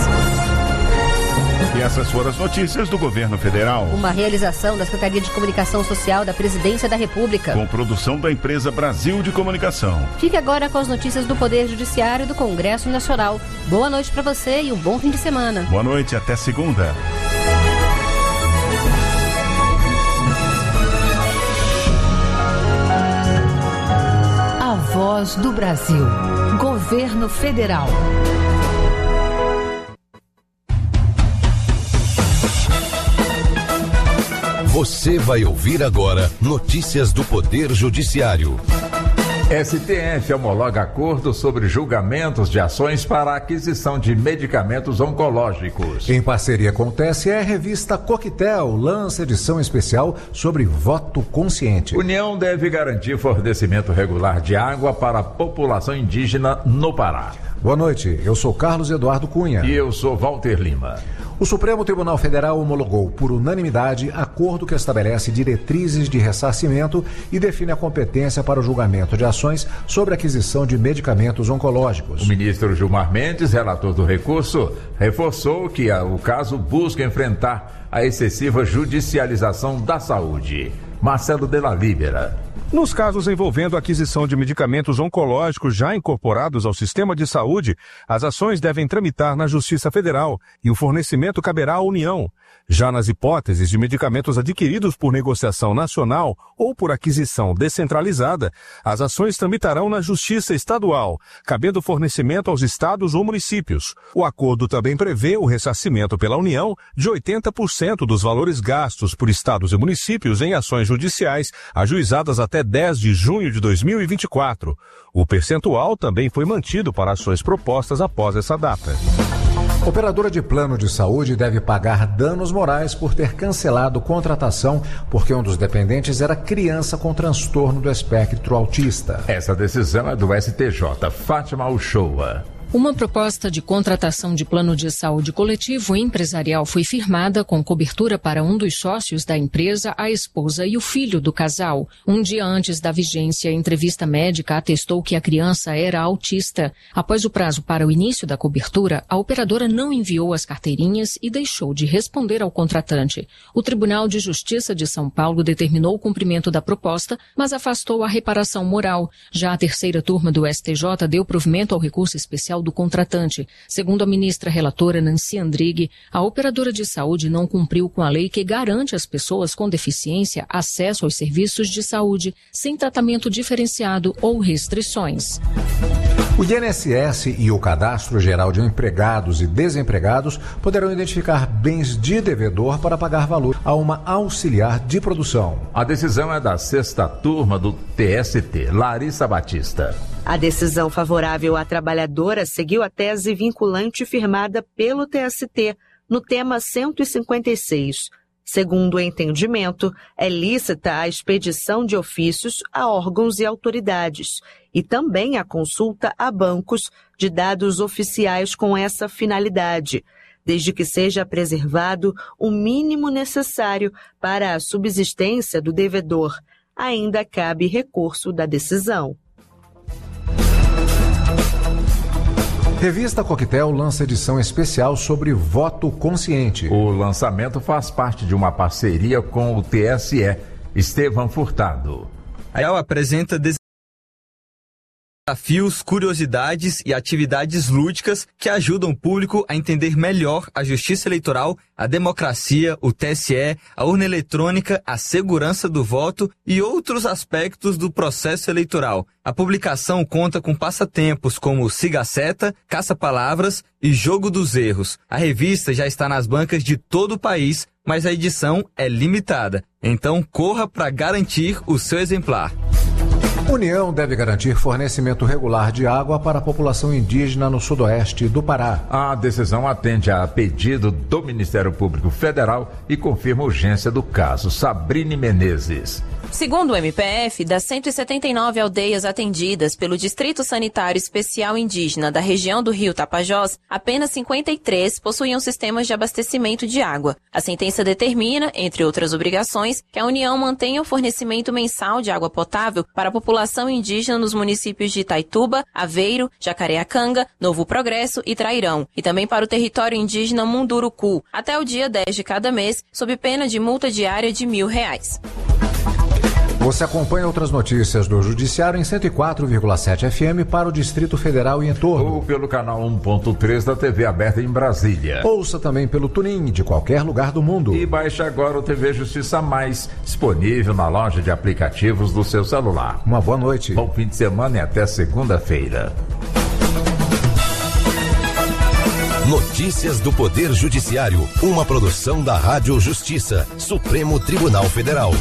E essas foram as notícias do governo federal. Uma realização da Secretaria de Comunicação Social da Presidência da República. Com produção da empresa Brasil de Comunicação. Fique agora com as notícias do Poder Judiciário e do Congresso Nacional. Boa noite para você e um bom fim de semana. Boa noite, até segunda. A Voz do Brasil. Governo Federal. Você vai ouvir agora notícias do Poder Judiciário. S T F homologa acordo sobre julgamentos de ações para a aquisição de medicamentos oncológicos. Em parceria com o T S E, revista Coquetel lança edição especial sobre voto consciente. União deve garantir fornecimento regular de água para a população indígena no Pará. Boa noite, eu sou Carlos Eduardo Cunha. E eu sou Walter Lima. O Supremo Tribunal Federal homologou, por unanimidade, acordo que estabelece diretrizes de ressarcimento e define a competência para o julgamento de ações sobre aquisição de medicamentos oncológicos. O ministro Gilmar Mendes, relator do recurso, reforçou que o caso busca enfrentar a excessiva judicialização da saúde. Marcelo Della Libera. Nos casos envolvendo a aquisição de medicamentos oncológicos já incorporados ao sistema de saúde, as ações devem tramitar na Justiça Federal e o fornecimento caberá à União. Já nas hipóteses de medicamentos adquiridos por negociação nacional ou por aquisição descentralizada, as ações tramitarão na Justiça Estadual, cabendo fornecimento aos estados ou municípios. O acordo também prevê o ressarcimento pela União de oitenta por cento dos valores gastos por estados e municípios em ações judiciais ajuizadas até dez de junho de dois mil e vinte e quatro. O percentual também foi mantido para ações propostas após essa data. Operadora de plano de saúde deve pagar danos morais por ter cancelado contratação porque um dos dependentes era criança com transtorno do espectro autista. Essa decisão é do S T J. Fátima Uchoa. Uma proposta de contratação de plano de saúde coletivo empresarial foi firmada com cobertura para um dos sócios da empresa, a esposa e o filho do casal. Um dia antes da vigência, a entrevista médica atestou que a criança era autista. Após o prazo para o início da cobertura, a operadora não enviou as carteirinhas e deixou de responder ao contratante. O Tribunal de Justiça de São Paulo determinou o cumprimento da proposta, mas afastou a reparação moral. Já a terceira turma do S T J deu provimento ao recurso especial do contratante. Segundo a ministra relatora Nancy Andrighi, a operadora de saúde não cumpriu com a lei que garante às pessoas com deficiência acesso aos serviços de saúde sem tratamento diferenciado ou restrições. O I N S S e o Cadastro Geral de Empregados e Desempregados poderão identificar bens de devedor para pagar valor a uma auxiliar de produção. A decisão é da sexta turma do T S T. Larissa Batista. A decisão favorável à trabalhadora seguiu a tese vinculante firmada pelo T S T no tema cento e cinquenta e seis. Segundo o entendimento, é lícita a expedição de ofícios a órgãos e autoridades e também a consulta a bancos de dados oficiais com essa finalidade, desde que seja preservado o mínimo necessário para a subsistência do devedor. Ainda cabe recurso da decisão. Revista Coquetel lança edição especial sobre voto consciente. O lançamento faz parte de uma parceria com o T S E. Estevão Furtado. Ela apresenta desafios, curiosidades e atividades lúdicas que ajudam o público a entender melhor a justiça eleitoral, a democracia, o T S E, a urna eletrônica, a segurança do voto e outros aspectos do processo eleitoral. A publicação conta com passatempos como Siga a Seta, Caça-Palavras e Jogo dos Erros. A revista já está nas bancas de todo o país, mas a edição é limitada. Então corra para garantir o seu exemplar. União deve garantir fornecimento regular de água para a população indígena no sudoeste do Pará. A decisão atende a pedido do Ministério Público Federal e confirma a urgência do caso. Sabrine Menezes. Segundo o M P F, das cento e setenta e nove aldeias atendidas pelo Distrito Sanitário Especial Indígena da região do Rio Tapajós, apenas cinquenta e três possuíam sistemas de abastecimento de água. A sentença determina, entre outras obrigações, que a União mantenha o fornecimento mensal de água potável para a população indígena nos municípios de Itaituba, Aveiro, Jacareacanga, Novo Progresso e Trairão, e também para o território indígena Munduruku, até o dia dez de cada mês, sob pena de multa diária de mil reais. Você acompanha outras notícias do Judiciário em cento e quatro vírgula sete F M para o Distrito Federal e entorno. Ou pelo canal um ponto três da T V aberta em Brasília. Ouça também pelo TuneIn de qualquer lugar do mundo. E baixe agora o T V Justiça Mais, disponível na loja de aplicativos do seu celular. Uma boa noite. Bom fim de semana e até segunda-feira. Notícias do Poder Judiciário, uma produção da Rádio Justiça, Supremo Tribunal Federal.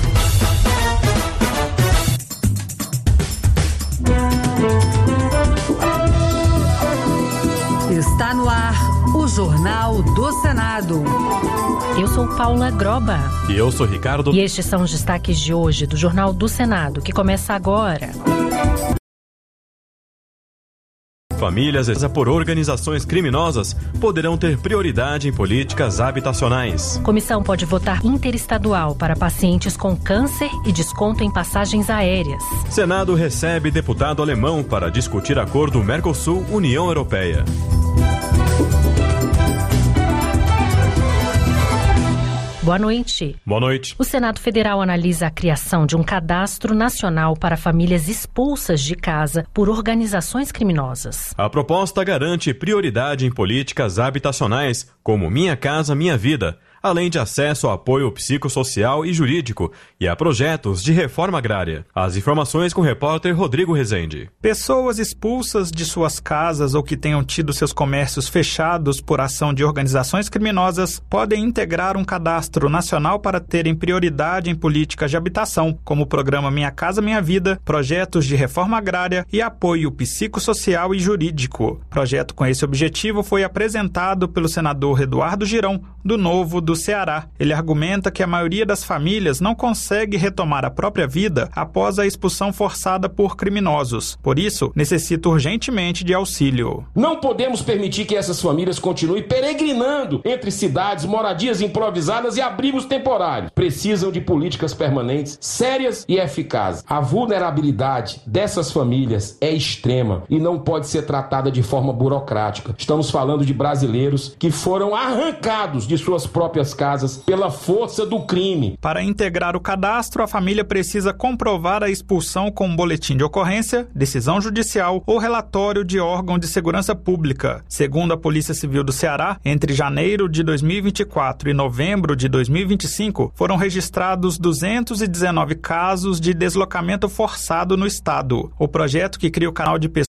Está no ar o Jornal do Senado. Eu sou Paula Groba. E eu sou Ricardo. E estes são os destaques de hoje do Jornal do Senado, que começa agora. Famílias por organizações criminosas poderão ter prioridade em políticas habitacionais. Comissão pode votar interestadual para pacientes com câncer e desconto em passagens aéreas. Senado recebe deputado alemão para discutir acordo Mercosul-União Europeia. Boa noite. Boa noite. O Senado Federal analisa a criação de um cadastro nacional para famílias expulsas de casa por organizações criminosas. A proposta garante prioridade em políticas habitacionais, como Minha Casa Minha Vida, além de acesso a apoio psicossocial e jurídico e a projetos de reforma agrária. As informações com o repórter Rodrigo Rezende. Pessoas expulsas de suas casas ou que tenham tido seus comércios fechados por ação de organizações criminosas podem integrar um cadastro nacional para terem prioridade em políticas de habitação, como o programa Minha Casa Minha Vida, projetos de reforma agrária e apoio psicossocial e jurídico. O projeto com esse objetivo foi apresentado pelo senador Eduardo Girão, do Novo do Ceará. Ele argumenta que a maioria das famílias não consegue retomar a própria vida após a expulsão forçada por criminosos. Por isso, necessita urgentemente de auxílio. Não podemos permitir que essas famílias continuem peregrinando entre cidades, moradias improvisadas e abrigos temporários. Precisam de políticas permanentes, sérias e eficazes. A vulnerabilidade dessas famílias é extrema e não pode ser tratada de forma burocrática. Estamos falando de brasileiros que foram arrancados de suas próprias casas pela força do crime. Para integrar o cadastro, a família precisa comprovar a expulsão com um boletim de ocorrência, decisão judicial ou relatório de órgão de segurança pública. Segundo a Polícia Civil do Ceará, entre janeiro de dois mil e vinte e quatro e novembro de dois mil e vinte e cinco, foram registrados duzentos e dezenove casos de deslocamento forçado no estado. O projeto que cria o canal de pessoas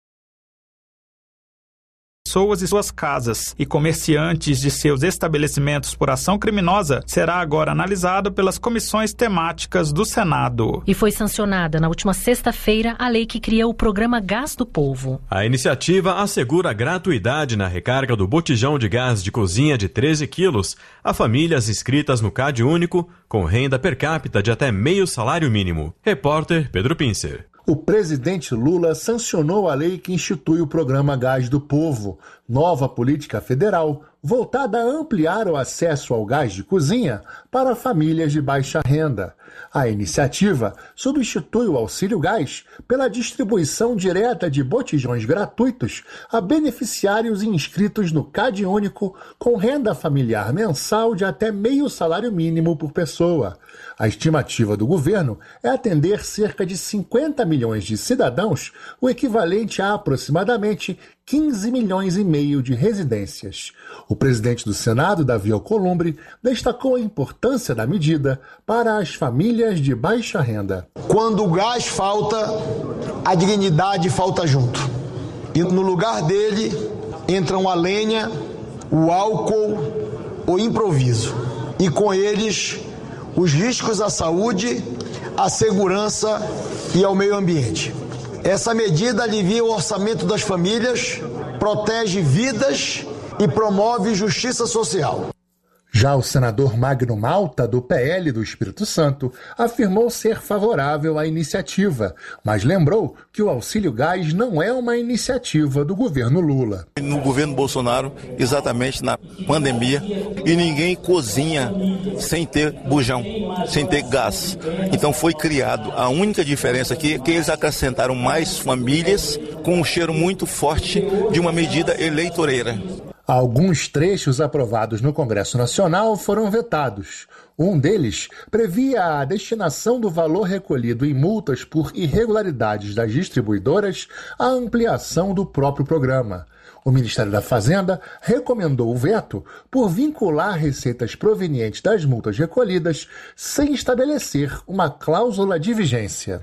pessoas e suas casas e comerciantes de seus estabelecimentos por ação criminosa será agora analisado pelas comissões temáticas do Senado. E foi sancionada na última sexta-feira a lei que cria o programa Gás do Povo. A iniciativa assegura gratuidade na recarga do botijão de gás de cozinha de treze quilos a famílias inscritas no Cade Único com renda per capita de até meio salário mínimo. Repórter Pedro Pincer. O presidente Lula sancionou a lei que institui o programa Gás do Povo, nova política federal voltada a ampliar o acesso ao gás de cozinha para famílias de baixa renda. A iniciativa substitui o auxílio gás pela distribuição direta de botijões gratuitos a beneficiários inscritos no Cade Único com renda familiar mensal de até meio salário mínimo por pessoa. A estimativa do governo é atender cerca de cinquenta milhões de cidadãos, o equivalente a aproximadamente quinze milhões e meio de residências. O presidente do Senado, Davi Alcolumbre, destacou a importância da medida para as famílias de baixa renda. Quando o gás falta, a dignidade falta junto. E no lugar dele entram a lenha, o álcool, o improviso. E com eles, os riscos à saúde, à segurança e ao meio ambiente. Essa medida alivia o orçamento das famílias, protege vidas e promove justiça social. Já o senador Magno Malta, do P L do Espírito Santo, afirmou ser favorável à iniciativa, mas lembrou que o auxílio gás não é uma iniciativa do governo Lula. No governo Bolsonaro, exatamente na pandemia, e ninguém cozinha sem ter bujão, sem ter gás. Então foi criado. A única diferença aqui é que eles acrescentaram mais famílias com um cheiro muito forte de uma medida eleitoreira. Alguns trechos aprovados no Congresso Nacional foram vetados. Um deles previa a destinação do valor recolhido em multas por irregularidades das distribuidoras à ampliação do próprio programa. O Ministério da Fazenda recomendou o veto por vincular receitas provenientes das multas recolhidas sem estabelecer uma cláusula de vigência.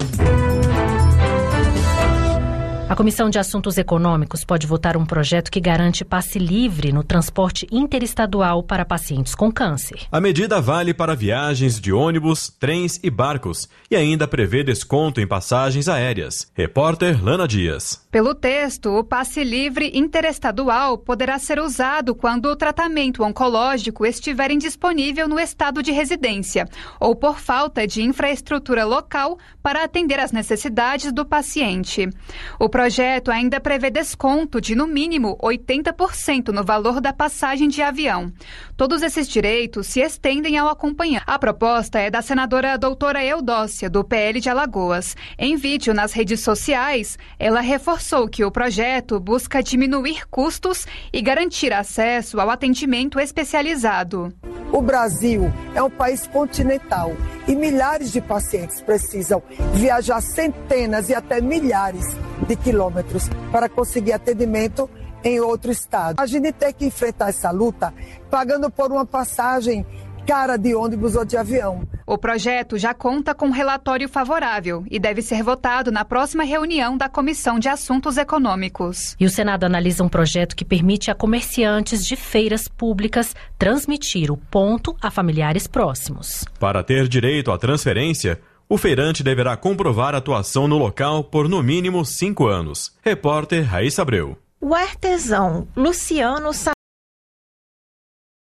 A Comissão de Assuntos Econômicos pode votar um projeto que garante passe livre no transporte interestadual para pacientes com câncer. A medida vale para viagens de ônibus, trens e barcos e ainda prevê desconto em passagens aéreas. Repórter Lana Dias. Pelo texto, o passe livre interestadual poderá ser usado quando o tratamento oncológico estiver indisponível no estado de residência ou por falta de infraestrutura local para atender às necessidades do paciente. O O projeto ainda prevê desconto de, no mínimo, oitenta por cento no valor da passagem de avião. Todos esses direitos se estendem ao acompanhante. A proposta é da senadora doutora Eudócia, do P L de Alagoas. Em vídeo nas redes sociais, ela reforçou que o projeto busca diminuir custos e garantir acesso ao atendimento especializado. O Brasil é um país continental e milhares de pacientes precisam viajar centenas e até milhares de quilômetros para conseguir atendimento em outro estado. Imagine ter que enfrentar essa luta pagando por uma passagem cara de ônibus ou de avião. O projeto já conta com relatório favorável e deve ser votado na próxima reunião da Comissão de Assuntos Econômicos. E o Senado analisa um projeto que permite a comerciantes de feiras públicas transmitir o ponto a familiares próximos. Para ter direito à transferência, o feirante deverá comprovar atuação no local por no mínimo cinco anos. Repórter Raíssa Abreu. O artesão Luciano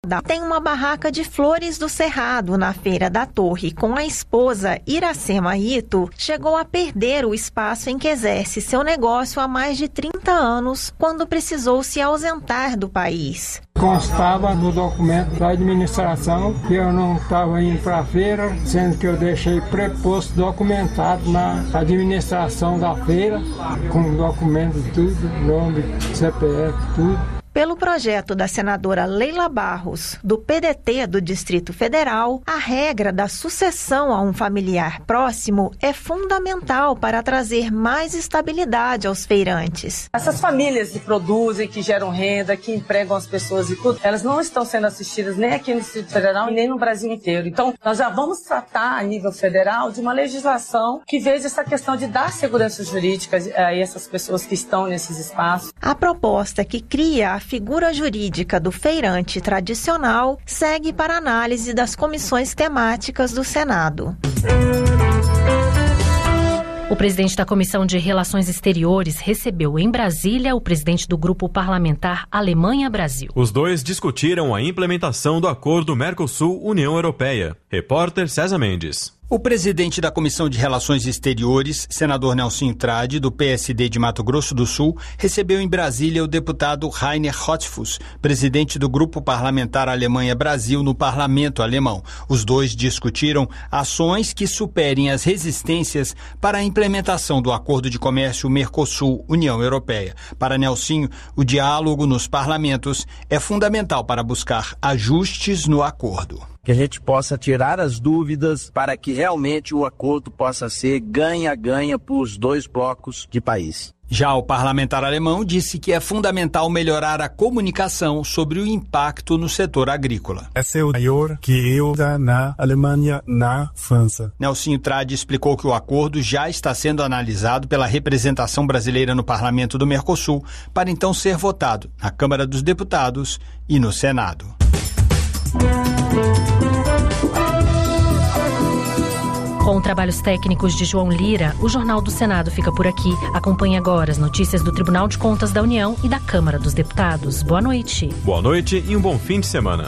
Tem uma barraca de flores do Cerrado na Feira da Torre com a esposa Iracema Ito, chegou a perder o espaço em que exerce seu negócio há mais de trinta anos, quando precisou se ausentar do país. Constava no documento da administração que eu não estava indo para a feira, sendo que eu deixei preposto documentado na administração da feira, com documento tudo, nome, C P F, tudo. Pelo projeto da senadora Leila Barros, do P D T do Distrito Federal, a regra da sucessão a um familiar próximo é fundamental para trazer mais estabilidade aos feirantes. Essas famílias que produzem, que geram renda, que empregam as pessoas e tudo, elas não estão sendo assistidas nem aqui no Distrito Federal e nem no Brasil inteiro. Então, nós já vamos tratar a nível federal de uma legislação que veja essa questão de dar segurança jurídica a essas pessoas que estão nesses espaços. A proposta que cria a figura jurídica do feirante tradicional segue para análise das comissões temáticas do Senado. O presidente da Comissão de Relações Exteriores recebeu em Brasília o presidente do Grupo Parlamentar Alemanha-Brasil. Os dois discutiram a implementação do acordo Mercosul-União Europeia. Repórter César Mendes. O presidente da Comissão de Relações Exteriores, senador Nelsinho Trade, do P S D de Mato Grosso do Sul, recebeu em Brasília o deputado Rainer Rothfuss, presidente do Grupo Parlamentar Alemanha-Brasil no Parlamento Alemão. Os dois discutiram ações que superem as resistências para a implementação do Acordo de Comércio Mercosul-União Europeia. Para Nelsinho, o diálogo nos parlamentos é fundamental para buscar ajustes no acordo. Que a gente possa tirar as dúvidas para que realmente o acordo possa ser ganha-ganha para os dois blocos de país. Já o parlamentar alemão disse que é fundamental melhorar a comunicação sobre o impacto no setor agrícola. Esse é o maior que eu dá na Alemanha, na França. Nelsinho Trade explicou que o acordo já está sendo analisado pela representação brasileira no Parlamento do Mercosul para então ser votado na Câmara dos Deputados e no Senado. Com trabalhos técnicos de João Lira, o Jornal do Senado fica por aqui. Acompanhe agora as notícias do Tribunal de Contas da União e da Câmara dos Deputados. Boa noite. Boa noite e um bom fim de semana.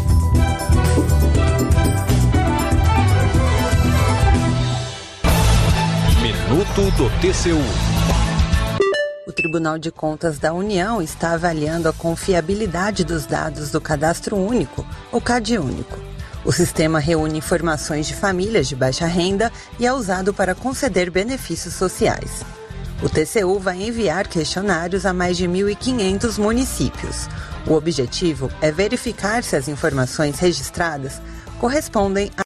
Minuto do T C U. O Tribunal de Contas da União está avaliando a confiabilidade dos dados do Cadastro Único, ou CadÚnico. O sistema reúne informações de famílias de baixa renda e é usado para conceder benefícios sociais. O T C U vai enviar questionários a mais de mil e quinhentos municípios. O objetivo é verificar se as informações registradas correspondem à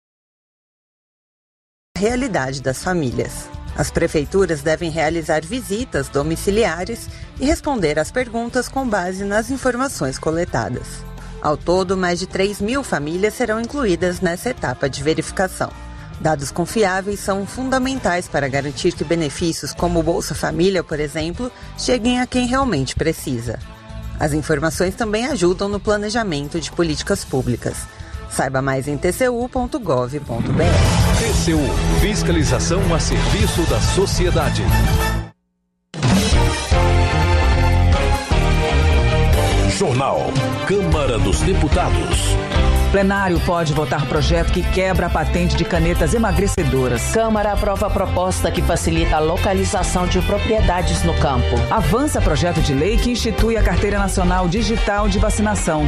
realidade das famílias. As prefeituras devem realizar visitas domiciliares e responder às perguntas com base nas informações coletadas. Ao todo, mais de três mil famílias serão incluídas nessa etapa de verificação. Dados confiáveis são fundamentais para garantir que benefícios como o Bolsa Família, por exemplo, cheguem a quem realmente precisa. As informações também ajudam no planejamento de políticas públicas. Saiba mais em t c u ponto gov ponto b r. T C U, fiscalização a serviço da sociedade. Jornal Câmara dos Deputados. Plenário pode votar projeto que quebra a patente de canetas emagrecedoras. Câmara aprova a proposta que facilita a localização de propriedades no campo. Avança projeto de lei que institui a Carteira Nacional Digital de Vacinação.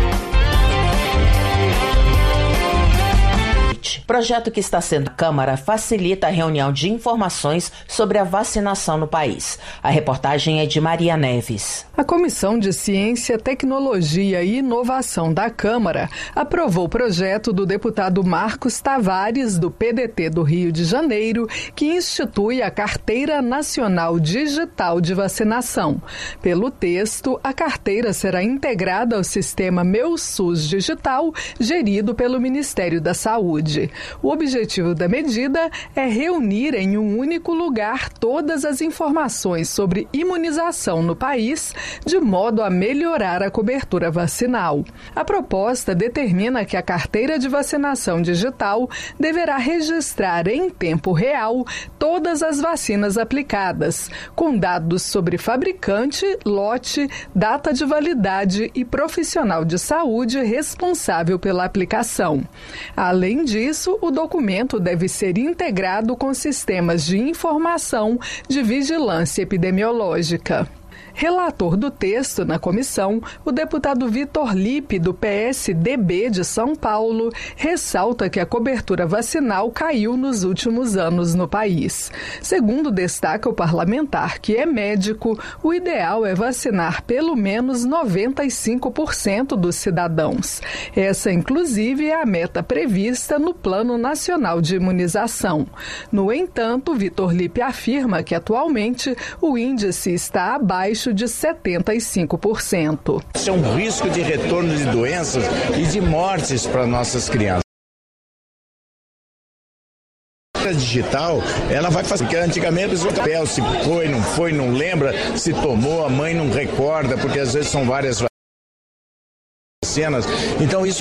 Projeto que está sendo na Câmara facilita a reunião de informações sobre a vacinação no país. A reportagem é de Maria Neves. A Comissão de Ciência, Tecnologia e Inovação da Câmara aprovou o projeto do deputado Marcos Tavares, do P D T do Rio de Janeiro, que institui a Carteira Nacional Digital de Vacinação. Pelo texto, a carteira será integrada ao sistema Meu SUS Digital, gerido pelo Ministério da Saúde. O objetivo da medida é reunir em um único lugar todas as informações sobre imunização no país, de modo a melhorar a cobertura vacinal. A proposta determina que a carteira de vacinação digital deverá registrar em tempo real todas as vacinas aplicadas, com dados sobre fabricante, lote, data de validade e profissional de saúde responsável pela aplicação. Além disso, o documento deve ser integrado com sistemas de informação de vigilância epidemiológica. Relator do texto na comissão, o deputado Vitor Lippe, do P S D B de São Paulo, ressalta que a cobertura vacinal caiu nos últimos anos no país. Segundo destaca o parlamentar, que é médico, o ideal é vacinar pelo menos noventa e cinco por cento dos cidadãos. Essa, inclusive, é a meta prevista no Plano Nacional de Imunização. No entanto, Vitor Lippe afirma que, atualmente, o índice está abaixo de setenta e cinco por cento. Isso é um risco de retorno de doenças e de mortes para nossas crianças. A digital, ela vai fazer, porque antigamente o papel se foi, não foi, não lembra, se tomou, a mãe não recorda, porque às vezes são várias vacinas. Então isso